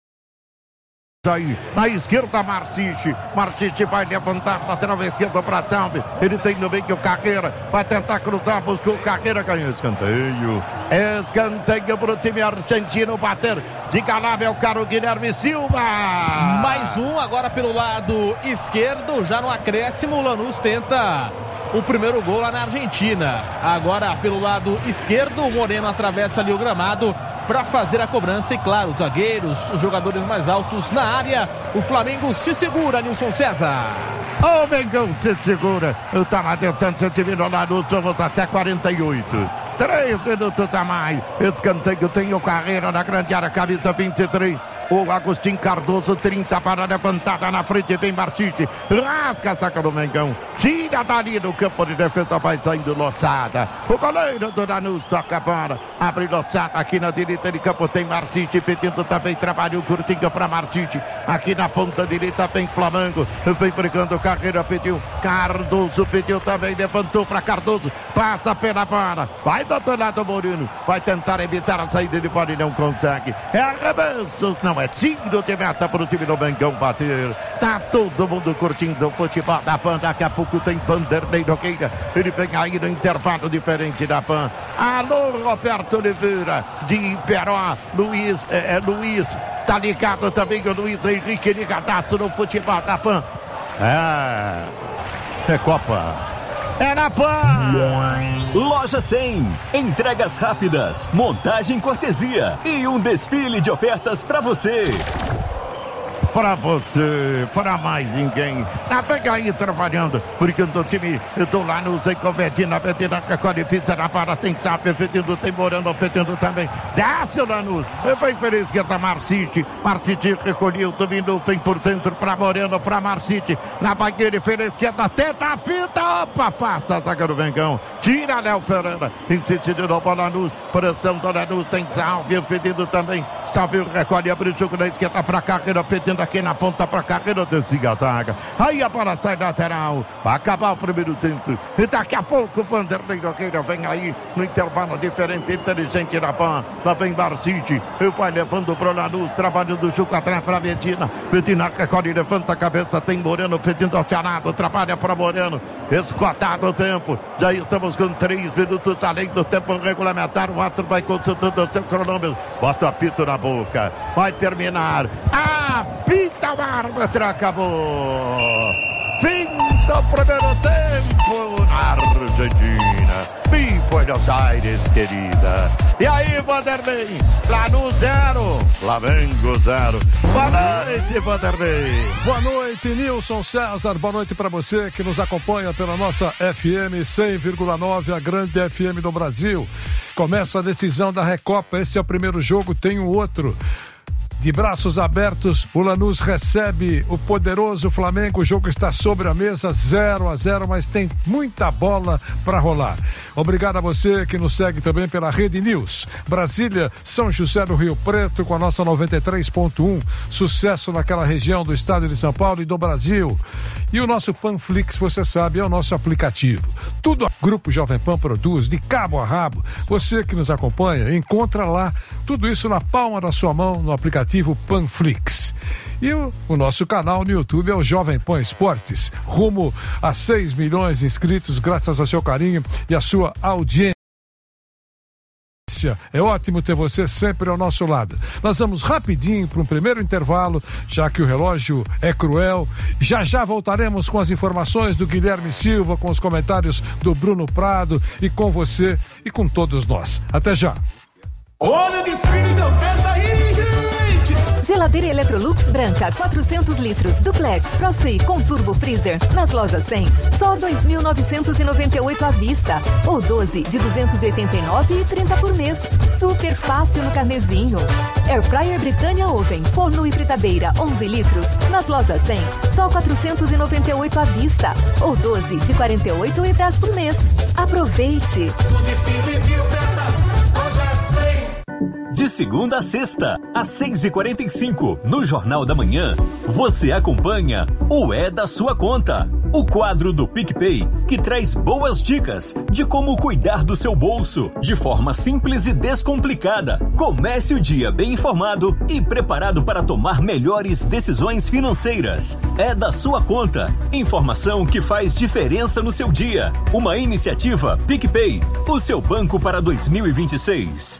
Aí, na esquerda, Marciche vai levantar, lateral esquerdo para Salve. Ele tem no meio o Carreira, vai tentar cruzar, buscou o Carreira, ganhou escanteio para o time argentino bater. Diga lá, meu caro Guilherme Silva. Mais um agora pelo lado esquerdo, já no acréscimo. O Lanús tenta o primeiro gol lá na Argentina. Agora pelo lado esquerdo, o Moreno atravessa ali o gramado para fazer a cobrança. E claro, os zagueiros, os jogadores mais altos na área. O Flamengo se segura, Nilson César. O Mengão se segura. Eu tava tentando se virar lá no vamos até 48. 3 minutos a mais. Escanteio tem o Carreira na grande área, camisa 23. O Agostinho Cardoso, 30 para levantada na frente, vem Marcite, rasga a saca do Mengão, tira dali do campo de defesa, vai saindo Lossada. O goleiro do Lanús toca a bola, abre Lossada aqui na direita de campo, tem Marcite pedindo também trabalho curtinho para Marcite. Aqui na ponta direita tem Flamengo, vem brigando, Carreira pediu, Cardoso pediu também, levantou para Cardoso, passa pela bola, vai do outro lado Moreno, vai tentar evitar a saída de bola e não consegue. É arremesso, não é tiro de meta para o time do Mengão bater. Tá todo mundo curtindo o futebol da PAN. Daqui a pouco tem Vanderlei Nogueira. Ele vem aí no intervalo diferente da PAN. Alô, Roberto Oliveira de Iperó. Luiz, tá ligado também o Luiz Henrique ligadaço no futebol da PAN. É Copa. É na PAN! Loja 100. Entregas rápidas, montagem cortesia e um desfile de ofertas para você. Para você, para mais ninguém. Pega aí trabalhando, brincando o time do Lanús, tem Covedina, Betina, qualifica na para, tem Sabe, Fetindo, tem Morano, Fetindo também. Desce o Lanús, vai pela esquerda, Marcite recolheu, dominou, tem por dentro para Morano, para Marcite, na banheira pela esquerda, tenta a fita, opa, afasta a zaga do Mengão, tira Léo Ferreira, insiste de novo o Lanús, pressão do Lanús, tem Salve, Fetindo também, Salve, recolhe, abre o jogo na esquerda para Carreira, Fetindo aqui na ponta para Carreira, desliga a zaga. Aí a bola sai lateral. Vai acabar o primeiro tempo. E daqui a pouco o Vanderlei Nogueira vem aí no intervalo diferente, inteligente na PAN. Lá vem Marcite. Vai levando pro Lanús, trabalhando o jogo atrás para Medina. Medina recolhe, levanta a cabeça. Tem Moreno pedindo ao Charado. Trabalha para Moreno. Esgotado o tempo. Já estamos com 3 minutos além do tempo regulamentar. O outro vai consultando o seu cronômetro. Bota o apito na boca. Vai terminar. Apita o árbitro, acabou. Fim do primeiro tempo na Argentina. Em Buenos Aires, querida. E aí, Vanderlei? Lanús 0, Flamengo 0. Boa noite, Vanderlei. Boa noite, Nilson César. Boa noite para você que nos acompanha pela nossa FM 100,9, a grande FM do Brasil. Começa a decisão da Recopa. Esse é o primeiro jogo, tem um outro. De braços abertos, o Lanús recebe o poderoso Flamengo. O jogo está sobre a mesa, 0-0, mas tem muita bola para rolar. Obrigado a você que nos segue também pela Rede News. Brasília, São José do Rio Preto, com a nossa 93.1. Sucesso naquela região do estado de São Paulo e do Brasil. E o nosso Panflix, você sabe, é o nosso aplicativo. Tudo o Grupo Jovem Pan produz, de cabo a rabo. Você que nos acompanha, encontra lá tudo isso na palma da sua mão, no aplicativo Panflix. E o nosso canal no YouTube é o Jovem Pan Esportes, rumo a 6 milhões de inscritos, graças ao seu carinho e à sua audiência. É ótimo ter você sempre ao nosso lado. Nós vamos rapidinho para um primeiro intervalo, já que o relógio é cruel. Já voltaremos com as informações do Guilherme Silva, com os comentários do Bruno Prado e com você e com todos nós. Até já. Olha o desfile de oferta aí, gente! Geladeira Electrolux branca, 400 litros, duplex, Crossfit com turbo freezer, nas lojas 100, só 2.998 à vista, ou 12 de 289,30 por mês. Super fácil no carnezinho. Air Fryer Britânia Oven, forno e fritadeira, 11 litros, nas lojas 100, só 498 à vista, ou 12 de 48,10 por mês. Aproveite! De segunda a sexta, às 6h45, no Jornal da Manhã, você acompanha o É da Sua Conta, o quadro do PicPay que traz boas dicas de como cuidar do seu bolso, de forma simples e descomplicada. Comece o dia bem informado e preparado para tomar melhores decisões financeiras. É da Sua Conta, informação que faz diferença no seu dia. Uma iniciativa PicPay, o seu banco para 2026.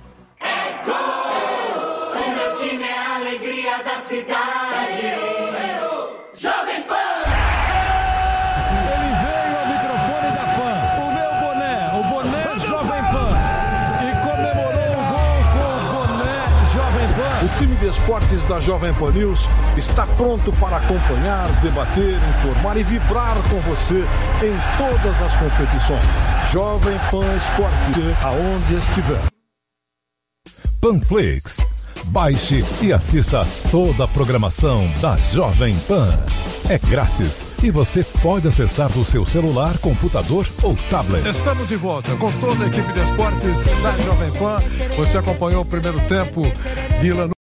Da cidade, Jovem Pan. Ele veio ao microfone da PAN, o meu boné, o boné Jovem Pan, e comemorou o gol com o boné Jovem Pan. O time de esportes da Jovem Pan News está pronto para acompanhar, debater, informar e vibrar com você em todas as competições. Jovem Pan Esporte, aonde estiver. Panflix. Baixe e assista toda a programação da Jovem Pan. É grátis e você pode acessar do seu celular, computador ou tablet. Estamos de volta com toda a equipe de esportes da Jovem Pan. Você acompanhou o primeiro tempo de Lanús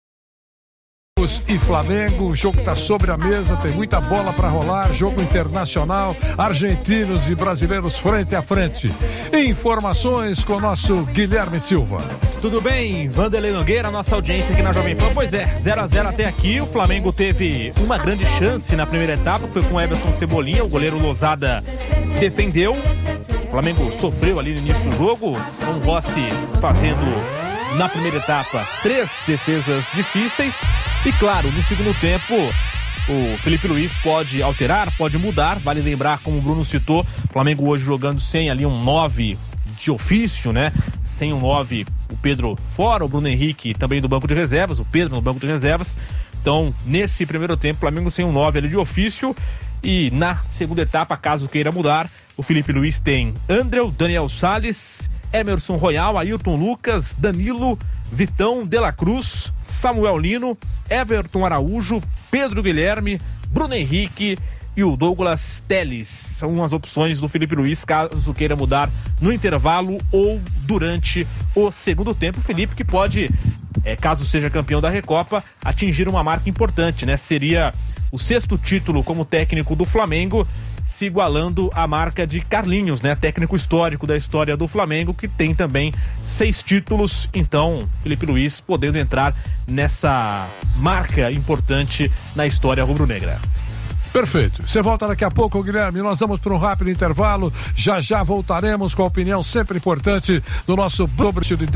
e Flamengo. O jogo está sobre a mesa, tem muita bola para rolar. Jogo internacional, argentinos e brasileiros frente a frente. Informações com o nosso Guilherme Silva. Tudo bem, Vanderlei Nogueira, nossa audiência aqui na Jovem Pan. Pois é, 0-0 até aqui. O Flamengo teve uma grande chance na primeira etapa, foi com o Everton Cebolinha. O goleiro Lozada defendeu. O Flamengo sofreu ali no início do jogo, com o Rossi fazendo na primeira etapa 3 defesas difíceis. E claro, no segundo tempo o Felipe Luiz pode alterar, pode mudar. Vale lembrar, como o Bruno citou, o Flamengo hoje jogando sem ali um 9 de ofício, né? Sem um 9, o Pedro fora, o Bruno Henrique também do banco de reservas, o Pedro no banco de reservas. Então, nesse primeiro tempo, o Flamengo sem um 9 ali de ofício. E na segunda etapa, caso queira mudar, o Felipe Luiz tem André, Daniel Salles, Emerson Royal, Ailton Lucas, Danilo, Vitão, De La Cruz, Samuel Lino, Everton Araújo, Pedro Guilherme, Bruno Henrique e o Douglas Telles. São as opções do Felipe Luiz, caso queira mudar no intervalo ou durante o segundo tempo. O Felipe que pode, caso seja campeão da Recopa, atingir uma marca importante, né? Seria o 6º título como técnico do Flamengo, se igualando à marca de Carlinhos, né? Técnico histórico da história do Flamengo, que tem também 6 títulos. Então, Felipe Luiz podendo entrar nessa marca importante na história rubro-negra. Perfeito. Você volta daqui a pouco, Guilherme. Nós vamos para um rápido intervalo. Já voltaremos com a opinião sempre importante do nosso de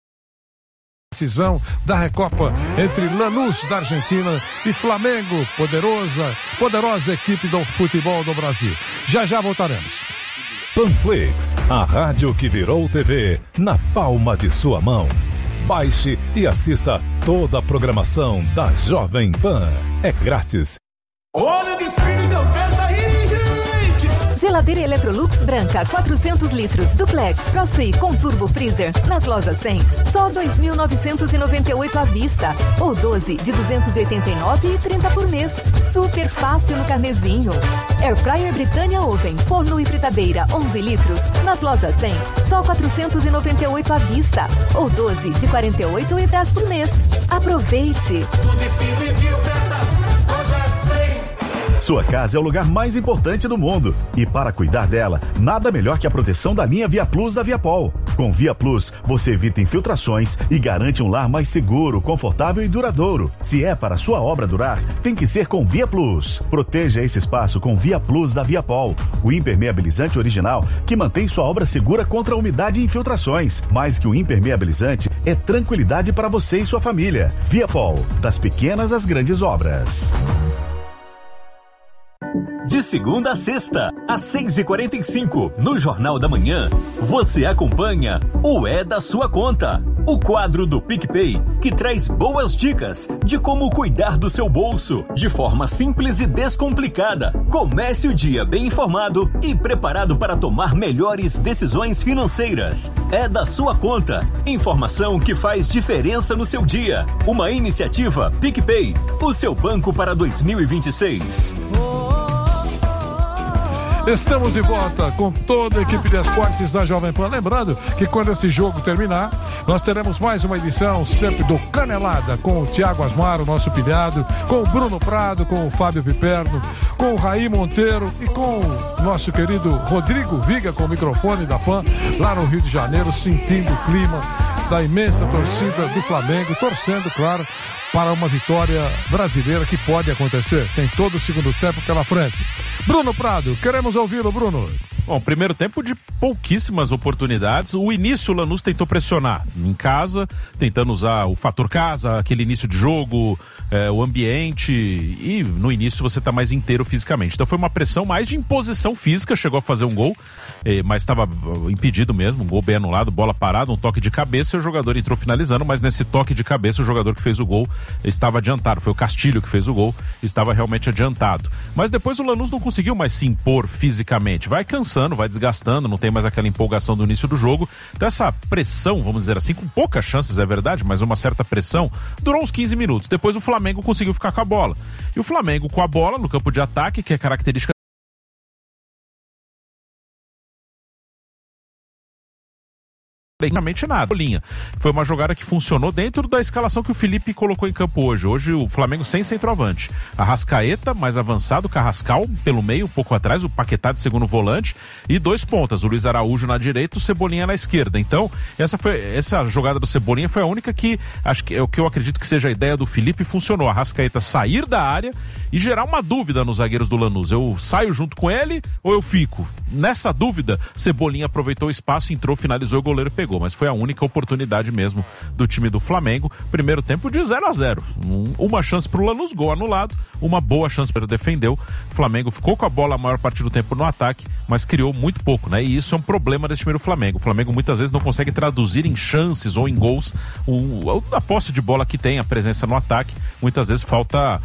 decisão da Recopa entre Lanús da Argentina e Flamengo, poderosa equipe do futebol do Brasil. Já voltaremos. Panflix, a rádio que virou TV na palma de sua mão. Baixe e assista toda a programação da Jovem Pan. É grátis. Olha o desfile de oferta aí, gente! Geladeira Electrolux branca, 400 litros, duplex, Crossfit com turbo freezer, nas lojas 100, só 2.998 à vista, ou 12 de 289,30 por mês. Super fácil no carnezinho. Air Fryer Britânia Oven, forno e fritadeira, 11 litros, nas lojas 100, só 498 à vista, ou 12 de 48,10 por mês. Aproveite! O desfile de ofertas, loja 100. Sua casa é o lugar mais importante do mundo. E para cuidar dela, nada melhor que a proteção da linha Via Plus da Viapol. Com Via Plus, você evita infiltrações e garante um lar mais seguro, confortável e duradouro. Se é para sua obra durar, tem que ser com Via Plus. Proteja esse espaço com Via Plus da Viapol, o impermeabilizante original que mantém sua obra segura contra a umidade e infiltrações. Mais que um impermeabilizante, é tranquilidade para você e sua família. Viapol, das pequenas às grandes obras. De segunda a sexta, às 6h45, no Jornal da Manhã, você acompanha o É da Sua Conta, o quadro do PicPay que traz boas dicas de como cuidar do seu bolso de forma simples e descomplicada. Comece o dia bem informado e preparado para tomar melhores decisões financeiras. É da Sua Conta, informação que faz diferença no seu dia. Uma iniciativa PicPay, o seu banco para 2026. Estamos de volta com toda a equipe de esportes da Jovem Pan. Lembrando que quando esse jogo terminar, nós teremos mais uma edição sempre do Canelada, com o Thiago Asmaro, nosso pilhado, com o Bruno Prado, com o Fábio Piperno, com o Raí Monteiro e com o nosso querido Rodrigo Viga, com o microfone da Pan, lá no Rio de Janeiro, sentindo o clima da imensa torcida do Flamengo, torcendo, claro, para uma vitória brasileira que pode acontecer. Tem todo o segundo tempo pela frente. Bruno Prado, queremos ouvi-lo, Bruno. Bom, primeiro tempo de pouquíssimas oportunidades. O início o Lanús tentou pressionar em casa, tentando usar o fator casa, aquele início de jogo, o ambiente, e no início você está mais inteiro fisicamente. Então foi uma pressão mais de imposição física, chegou a fazer um gol, mas estava impedido mesmo, um gol bem anulado, bola parada, um toque de cabeça e o jogador entrou finalizando, mas nesse toque de cabeça o jogador que fez o gol estava adiantado, foi o Castilho que fez o gol, estava realmente adiantado. Mas depois o Lanús não conseguiu mais se impor fisicamente, vai cansando cansando, vai desgastando, não tem mais aquela empolgação do início do jogo. Então essa pressão, vamos dizer assim, com poucas chances, é verdade, mas uma certa pressão, durou uns 15 minutos. Depois o Flamengo conseguiu ficar com a bola. E o Flamengo com a bola no campo de ataque, que é característica praticamente nada. Foi uma jogada que funcionou dentro da escalação que o Felipe colocou em campo hoje. Hoje o Flamengo sem centroavante. Arrascaeta, mais avançado, Carrascal pelo meio, um pouco atrás, o Paquetá de segundo volante e 2 pontas, o Luiz Araújo na direita, o Cebolinha na esquerda. Então, essa jogada do Cebolinha foi a única que acho que é o que eu acredito que seja a ideia do Felipe, funcionou. Arrascaeta sair da área e gerar uma dúvida nos zagueiros do Lanús. Eu saio junto com ele ou eu fico? Nessa dúvida, Cebolinha aproveitou o espaço, entrou, finalizou, o goleiro pegou. Mas foi a única oportunidade mesmo do time do Flamengo. Primeiro tempo de 0-0. Uma chance pro Lanús, gol anulado. Uma boa chance para defendeu. O Flamengo ficou com a bola a maior parte do tempo no ataque, mas criou muito pouco, né? E isso é um problema desse time do Flamengo. O Flamengo muitas vezes não consegue traduzir em chances ou em gols a posse de bola que tem, a presença no ataque. Muitas vezes falta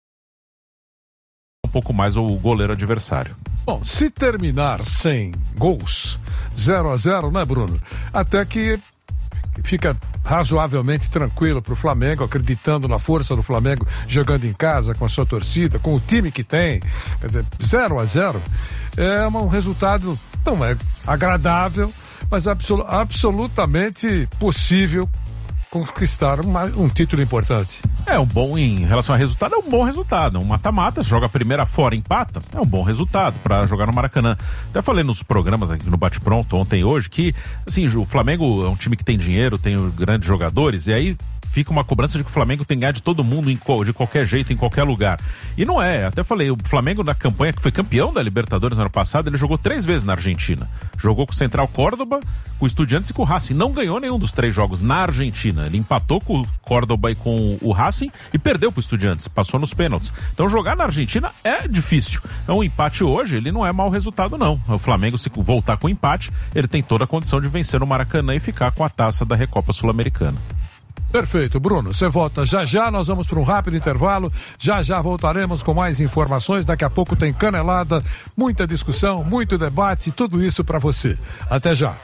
um pouco mais o goleiro adversário. Bom, se terminar sem gols, 0-0, né, Bruno? Até que fica razoavelmente tranquilo para o Flamengo, acreditando na força do Flamengo, jogando em casa, com a sua torcida, com o time que tem. Quer dizer, 0-0 é um resultado, não é agradável, mas absolutamente possível conquistar um título importante. Em relação a resultado, é um bom resultado. Um mata-mata, joga a primeira fora, empata, é um bom resultado para jogar no Maracanã. Até falei nos programas aqui no Bate Pronto ontem e hoje que, assim, o Flamengo é um time que tem dinheiro, tem grandes jogadores, e aí fica uma cobrança de que o Flamengo tem que ganhar de todo mundo de qualquer jeito, em qualquer lugar. E não é. Até falei, o Flamengo na campanha que foi campeão da Libertadores no ano passado, ele jogou 3 vezes na Argentina. Jogou com o Central Córdoba, com o Estudiantes e com o Racing. Não ganhou nenhum dos 3 jogos na Argentina. Ele empatou com o Córdoba e com o Racing e perdeu pro Estudiantes. Passou nos pênaltis. Então jogar na Argentina é difícil. Então o empate hoje, ele não é mau resultado, não. O Flamengo, se voltar com o empate, ele tem toda a condição de vencer no Maracanã e ficar com a taça da Recopa Sul-Americana. Perfeito, Bruno, você volta já, nós vamos para um rápido intervalo, já voltaremos com mais informações, daqui a pouco tem canelada, muita discussão, muito debate, tudo isso para você. Até já.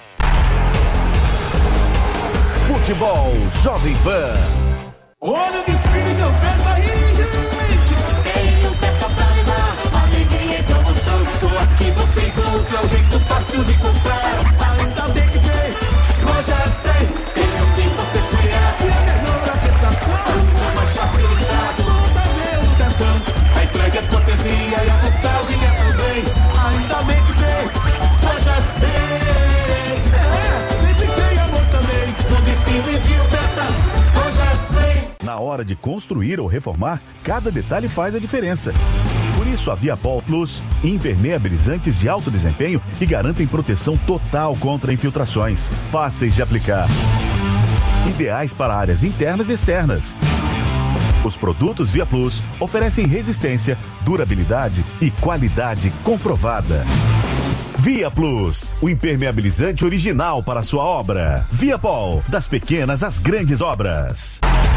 Futebol Jovem Pan. Olha o espírito de oferta aí, gente! Tem oferta pra levar, alegria e promoção. Só aqui você encontra o jeito fácil de comprar. Ainda bem que tem Loja 100, tem o que você sonhar. menor atestação. Muito mais facilitado. Tá vendo, Tetão? A entrega é cortesia e a montagem é também. Ainda bem que tem Loja 100, sempre tem amor também. tudo em cima de ofertas. Loja 100. Na hora de construir ou reformar, cada detalhe faz a diferença. Por isso, a Viapol Plus, impermeabilizantes de alto desempenho e garantem proteção total contra infiltrações, fáceis de aplicar. Ideais para áreas internas e externas. Os produtos Via Plus oferecem resistência, durabilidade e qualidade comprovada. Via Plus, o impermeabilizante original para a sua obra. Viapol, das pequenas às grandes obras.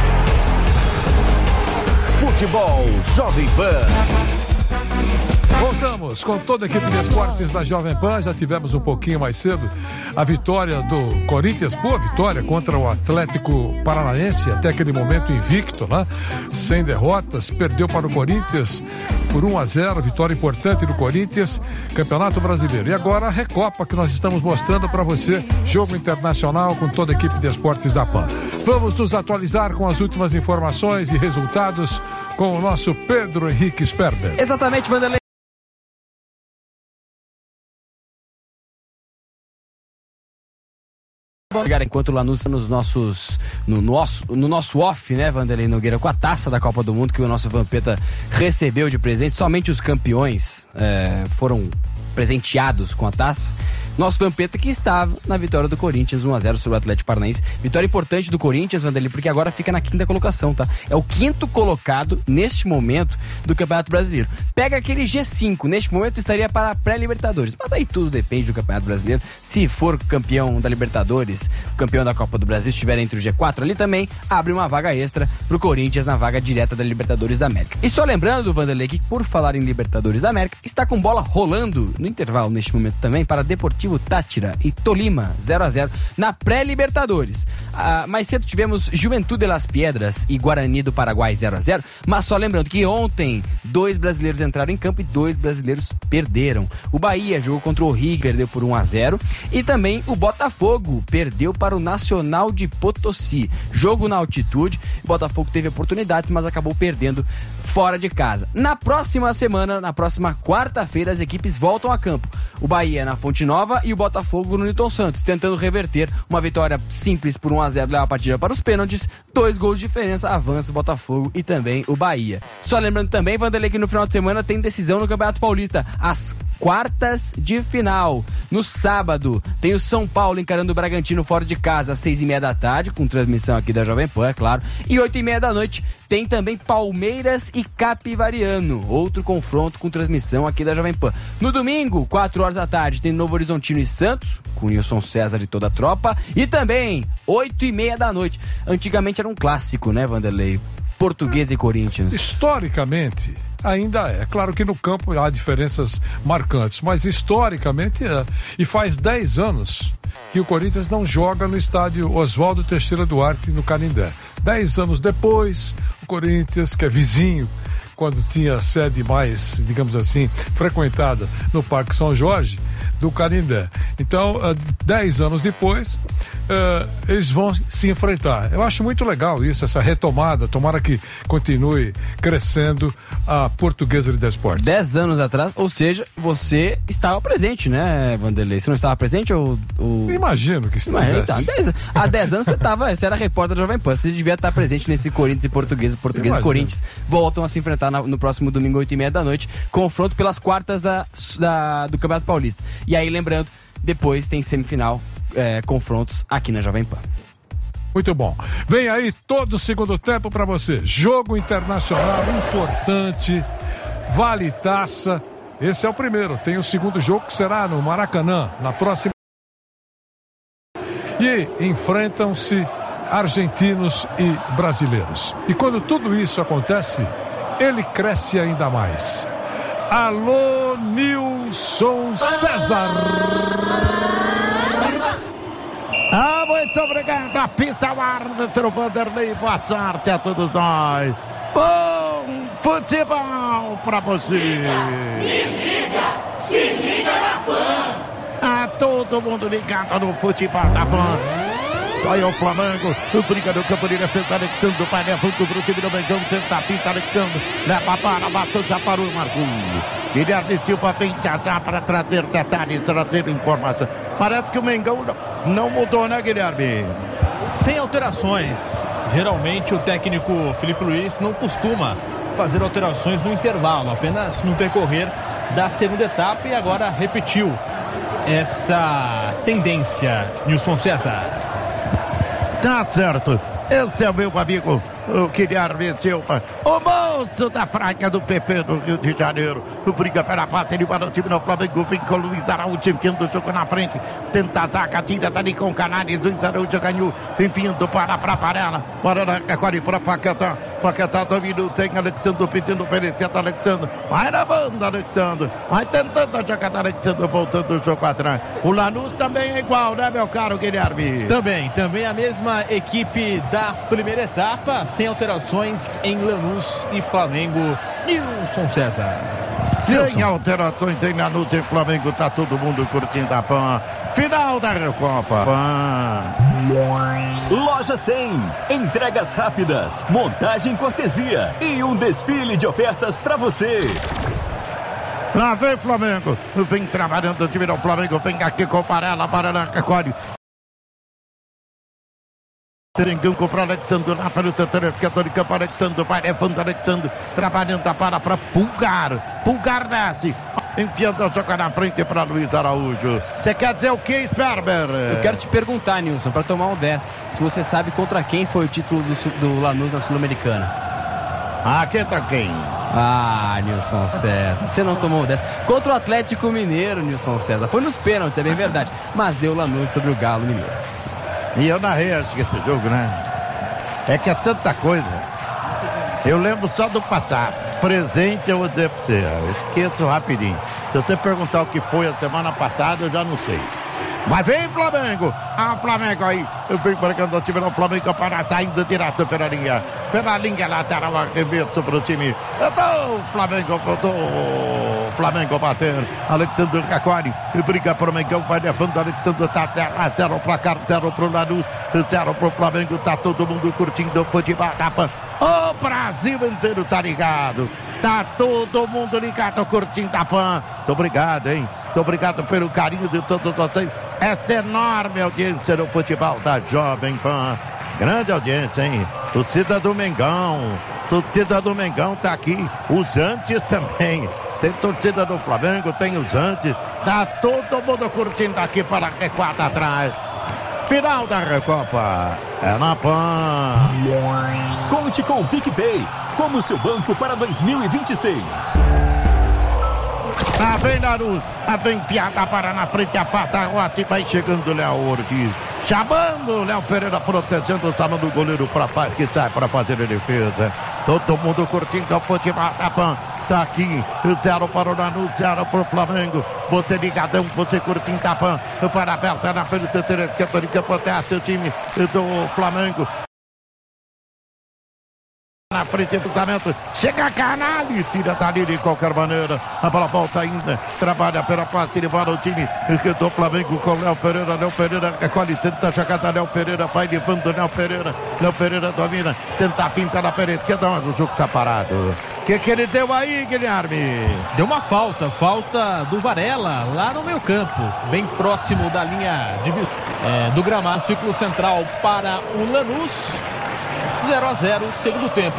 Futebol Jovem Pan. Voltamos com toda a equipe de esportes da Jovem Pan. Já tivemos um pouquinho mais cedo a vitória do Corinthians, boa vitória contra o Atlético Paranaense, até aquele momento invicto, né? Sem derrotas, perdeu para o Corinthians por 1-0, vitória importante do Corinthians, Campeonato Brasileiro. E agora a Recopa que nós estamos mostrando para você, jogo internacional com toda a equipe de esportes da Pan. Vamos nos atualizar com as últimas informações e resultados com o nosso Pedro Henrique Sperber. Exatamente, Vanderlei. Enquanto lá no nosso off, né, Vanderlei Nogueira, com a taça da Copa do Mundo que o nosso Vampeta recebeu de presente, somente os campeões foram presenteados com a taça. Nosso Vampeta que estava na vitória do Corinthians, 1-0 sobre o Atlético Paranaense. Vitória importante do Corinthians, Vanderlei, porque agora fica na quinta colocação, tá? É o quinto colocado, neste momento, do Campeonato Brasileiro. Pega aquele G5, neste momento estaria para a pré-Libertadores. Mas aí tudo depende do Campeonato Brasileiro. Se for campeão da Libertadores, campeão da Copa do Brasil, estiver entre o G4 ali também, abre uma vaga extra pro Corinthians na vaga direta da Libertadores da América. E só lembrando, Vanderlei, que por falar em Libertadores da América, está com bola rolando no intervalo neste momento também para Deportivo Táchira e Tolima, 0-0 na pré-Libertadores. Mais cedo tivemos Juventude de Las Piedras e Guarani do Paraguai 0-0, mas só lembrando que ontem 2 brasileiros entraram em campo e 2 brasileiros perderam. O Bahia jogou contra o Rio, perdeu por 1-0, e também o Botafogo perdeu para o Nacional de Potosí. Jogo na altitude, o Botafogo teve oportunidades, mas acabou perdendo fora de casa. Na próxima semana, na próxima quarta-feira, as equipes voltam a campo. O Bahia na Fonte Nova e o Botafogo no Newton Santos, tentando reverter uma vitória simples por 1-0, leva a partida para os pênaltis, 2 gols de diferença, avança o Botafogo e também o Bahia. Só lembrando também, Vanderlei, que no final de semana tem decisão no Campeonato Paulista, as quartas de final. No sábado, tem o São Paulo encarando o Bragantino fora de casa às 6h30 da tarde, com transmissão aqui da Jovem Pan, é claro, e 8h30 da noite tem também Palmeiras e Capivariano, outro confronto com transmissão aqui da Jovem Pan. No domingo, 4h da tarde, tem Novo Horizontino e Santos, com Nilson César e toda a tropa, e também 8h30 da noite. Antigamente era um clássico, né, Vanderlei? Português e Corinthians. Historicamente, ainda é. Claro que no campo há diferenças marcantes, mas historicamente é. E faz 10 anos que o Corinthians não joga no estádio Oswaldo Teixeira Duarte, no Canindé. 10 anos depois, o Corinthians, que é vizinho, quando tinha sede mais, digamos assim, frequentada no Parque São Jorge, do Canindé. Então, 10 anos depois, eles vão se enfrentar. Eu acho muito legal isso, essa retomada. Tomara que continue crescendo a Portuguesa de Desportos. 10 anos atrás, ou seja, você estava presente, né, Vanderlei? Você não estava presente ou... Imagino que estivesse. Então, há 10 anos você era repórter da Jovem Pan, você devia estar presente nesse Corinthians e Portuguesa. Portuguesa e Corinthians voltam a se enfrentar no próximo domingo, 8h30 da noite, confronto pelas quartas do Campeonato Paulista. E aí, lembrando, depois tem semifinal, confrontos aqui na Jovem Pan. Muito bom. Vem aí todo o segundo tempo para você. Jogo internacional importante, vale taça. Esse é o primeiro. Tem o segundo jogo que será no Maracanã, na próxima. E enfrentam-se argentinos e brasileiros. E quando tudo isso acontece, ele cresce ainda mais. Alô, Nilson César. Muito obrigado. Apita o árbitro Vanderlei. Boa sorte a todos nós. Bom futebol pra você. Se liga na Pan. A todo mundo ligado no futebol da Pan. Sai o Flamengo, briga no campo de defesa, Alexandre, vai levando pro time do Mengão, tenta a pinta, Alexandre, leva para, matou, já parou, marcou. Guilherme Silva vem já para trazer detalhes, trazer informação. Parece que o Mengão não mudou, né, Guilherme? Sem alterações. Geralmente o técnico Felipe Luiz não costuma fazer alterações no intervalo, apenas no percorrer da segunda etapa, e agora repetiu essa tendência, Nilson César. Tá certo. Esse é o meu amigo, o Guilherme Silva, o moço da praia do PP do Rio de Janeiro. Briga pela paz, ele para o time do Flamengo, vem com o Luiz Araújo, enfiando o jogo na frente. Tenta a zaga, tira dali com o Canales, Luiz Araújo ganhou, enfiando para Varela. Varela agora para Paquetá. Paquetá dominou, tem Alexandre pedindo para ele, Alexandre. Vai na banda, Alexandre. Vai tentando a jogada, Alexandre, voltando o jogo atrás. O Lanús também é igual, né, meu caro Guilherme? Também a mesma equipe da primeira etapa, sem alterações em Lanús e Flamengo. Nilson César. Sem alterações em Lanús e Flamengo, tá todo mundo curtindo a Pan. Final da Recopa. Pan. Loja 100, entregas rápidas, montagem cortesia e um desfile de ofertas para você. Lá vem Flamengo, vem trabalhando o time do Flamengo, vem aqui com Varela que corre. Terengunco para Alexandre, lá para o setor de campo, Alexandre vai levando, Alexandre trabalhando a para Pulgar desce. enfiando a jogar na frente para Luiz Araújo. Você quer dizer o que, Sperber? Eu quero te perguntar, Nilson, para tomar um 10, se você sabe contra quem foi o título do Lanús na Sul-Americana. Quem? Nilson César, você não tomou 10. Contra o Atlético Mineiro, Nilson César. Foi nos pênaltis, é bem verdade. Mas deu Lanús sobre o Galo Mineiro. E eu narrei, acho que esse jogo, né? É que é tanta coisa. Eu lembro só do passado. Presente, eu vou dizer pra você, eu esqueço rapidinho. Se você perguntar o que foi a semana passada, eu já não sei. Mas vem Flamengo. Flamengo aí. Vem marcando o time do Flamengo para saindo direto pela linha. Pela linha lateral, arremesso para o time. Flamengo bater. Alexandre Cacori. Briga para o Mengão. Vai levando. Alexandre tá 0 placar. 0 pro Lanús. 0 pro Flamengo. Tá todo mundo curtindo o futebol da PAN. O Brasil inteiro tá ligado. Tá todo mundo ligado curtindo a PAN. Muito obrigado, hein? Muito obrigado pelo carinho de todos vocês. Esta enorme audiência no futebol da Jovem Pan. Grande audiência, hein? Torcida do Mengão. Torcida do Mengão tá aqui. Os antes também. Tem torcida do Flamengo, tem os antes. Tá todo mundo curtindo aqui para a recuada atrás. Final da Recopa é na PAN. Conte com o PicPay como seu banco para 2026. Vem Lanús, vem enfiada para na frente, a Pata Rossi, vai chegando o Léo Ortiz, chamando o Léo Pereira, protegendo, chamando o goleiro para paz que sai para fazer a defesa. Todo mundo curtindo o futebol da PAN. Tá aqui, 0 para o Lanús, 0 para o Flamengo. Você ligadão, você curtindo a PAN. Para aberta na frente do que acontece o time do Flamengo. Na frente do cruzamento, chega a Canali, tira dali de qualquer maneira, a bola volta ainda, trabalha pela parte de bola o time do Flamengo com Léo Pereira, acolhe, tenta a jogada, Léo Pereira, vai levando Léo Pereira domina, tenta a finta na pela esquerda, mas o jogo tá parado. O que ele deu aí, Guilherme? Deu uma falta do Varela, lá no meio campo, bem próximo da linha do gramado, círculo central para o Lanús, 0-0, segundo tempo.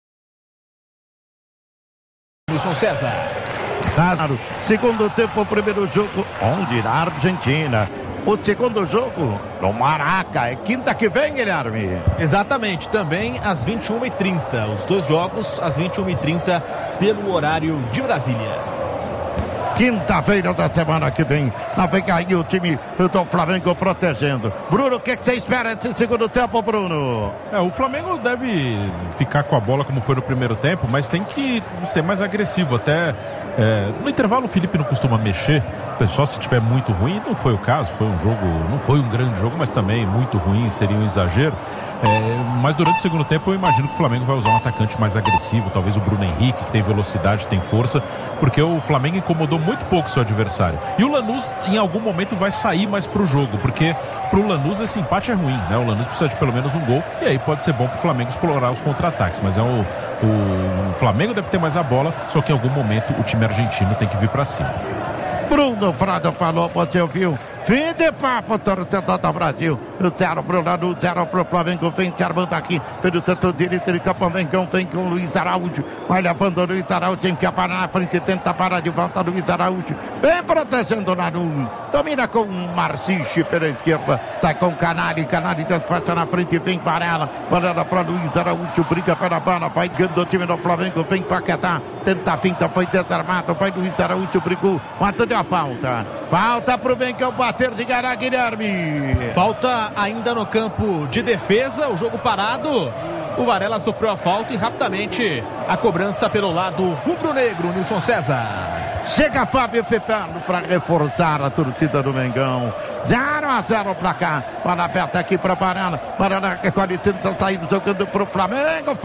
Nilson César. Claro, segundo tempo, primeiro jogo, onde? Na Argentina. O segundo jogo, no Maraca, é quinta que vem, Guilherme. Exatamente, também às 21h30. Os dois jogos às 21h30 pelo horário de Brasília. Quinta-feira da semana que vem. Lá vem aí o time do Flamengo protegendo. Bruno, o que você espera desse segundo tempo, Bruno? O Flamengo deve ficar com a bola como foi no primeiro tempo, mas tem que ser mais agressivo. Até no intervalo o Felipe não costuma mexer. Só se estiver muito ruim, não foi o caso. Foi um jogo, não foi um grande jogo, mas também muito ruim, seria um exagero. Mas durante o segundo tempo eu imagino que o Flamengo vai usar um atacante mais agressivo, talvez o Bruno Henrique, que tem velocidade, tem força, porque o Flamengo incomodou muito pouco seu adversário. E o Lanús em algum momento vai sair mais pro jogo, porque pro Lanús esse empate é ruim, né? O Lanús precisa de pelo menos um gol, e aí pode ser bom pro Flamengo explorar os contra-ataques, mas o Flamengo deve ter mais a bola, só que em algum momento o time argentino tem que vir pra cima. Bruno Prado falou, você ouviu? Fim de papo, torcedor do Brasil. 0 pro Lanús, 0 pro Flamengo. Vem se armando aqui pelo setor direito de campo. Mengão vem com o Luiz Araújo. Vai levando o Luiz Araújo, enfia para na frente, tenta parar de volta Luiz Araújo. Vem protegendo o Lanús. Domina com o Marciche pela esquerda. Sai com o Canali. Canali passa na frente, vem Varela. Varela para Luiz Araújo. Briga pela bola. Vai ganhando o time do Flamengo. Vem Paquetá. Tenta a finta, foi desarmado. Vai Luiz Araújo, brigou. Matou de uma falta. Falta pro Mengão bater de Gará, Guilherme. Falta ainda no campo de defesa, o jogo parado. O Varela sofreu a falta e rapidamente a cobrança pelo lado rubro-negro, Nilson César. Chega Fábio Pepano para reforçar a torcida do Mengão. 0-0 para cá. Bola aberta aqui para Varela. Varela que quase tenta sair jogando pro Flamengo.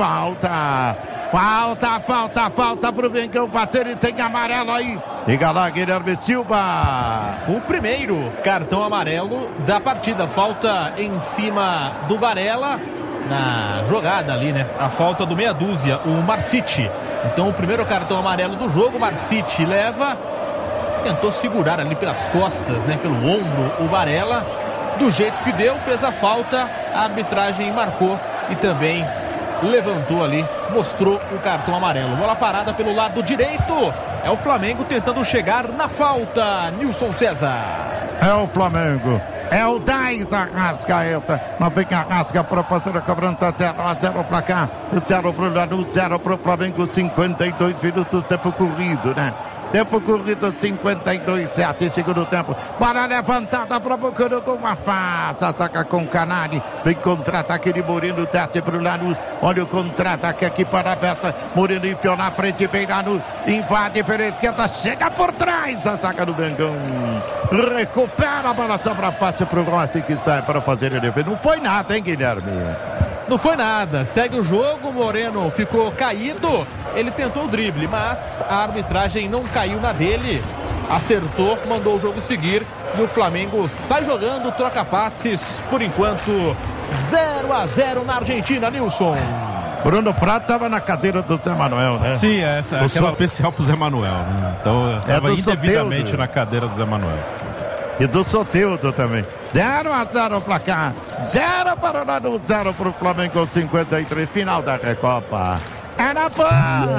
Falta pro Mengão bater e tem amarelo aí. Liga lá, Guilherme Silva. O primeiro cartão amarelo da partida. Falta em cima do Varela na jogada ali, né? A falta do meia dúzia, o Marciche. Então o primeiro cartão amarelo do jogo, o Marciche leva. Tentou segurar ali pelas costas, né? Pelo ombro, o Varela. Do jeito que deu, fez a falta. A arbitragem marcou e também levantou ali, mostrou o cartão amarelo. Bola parada pelo lado direito. É o Flamengo tentando chegar na falta. Nilson César. É o Flamengo. É o 10 da Arrascaeta. Não vem a Arrasca para fazer a cobrança. 0-0 para cá. 0 para o Lanús, 0 para o Flamengo. 52 minutos, tempo corrido, né? Tempo corrido, 52-7, segundo tempo. Para levantada, provocando com uma pata. Ataca com Canali. Vem contra-ataque de Moreno, desce para o Lanús. Olha o contra-ataque aqui para a aberta. Moreno enfiou na frente, vem Lanús. Invade pela esquerda, chega por trás. A saca do Mengão. Recupera a bola, sobra fácil para o Rossi, que sai para fazer a defesa. Não foi nada, hein, Guilherme? Não foi nada, segue o jogo, Moreno ficou caído, ele tentou o drible, mas a arbitragem não caiu na dele, acertou, mandou o jogo seguir e o Flamengo sai jogando, troca passes, por enquanto 0-0 na Argentina, Nilson. Bruno Prata estava na cadeira do Zé Manuel, né? Sim, essa é aquela especial pro Zé Manuel, né? Então estava indevidamente na cadeira do Zé Manuel. E do Soteldo também. 0-0 o placar. 0 para o Lanús, 0 para o Flamengo, 53. Final da Recopa. Era bom.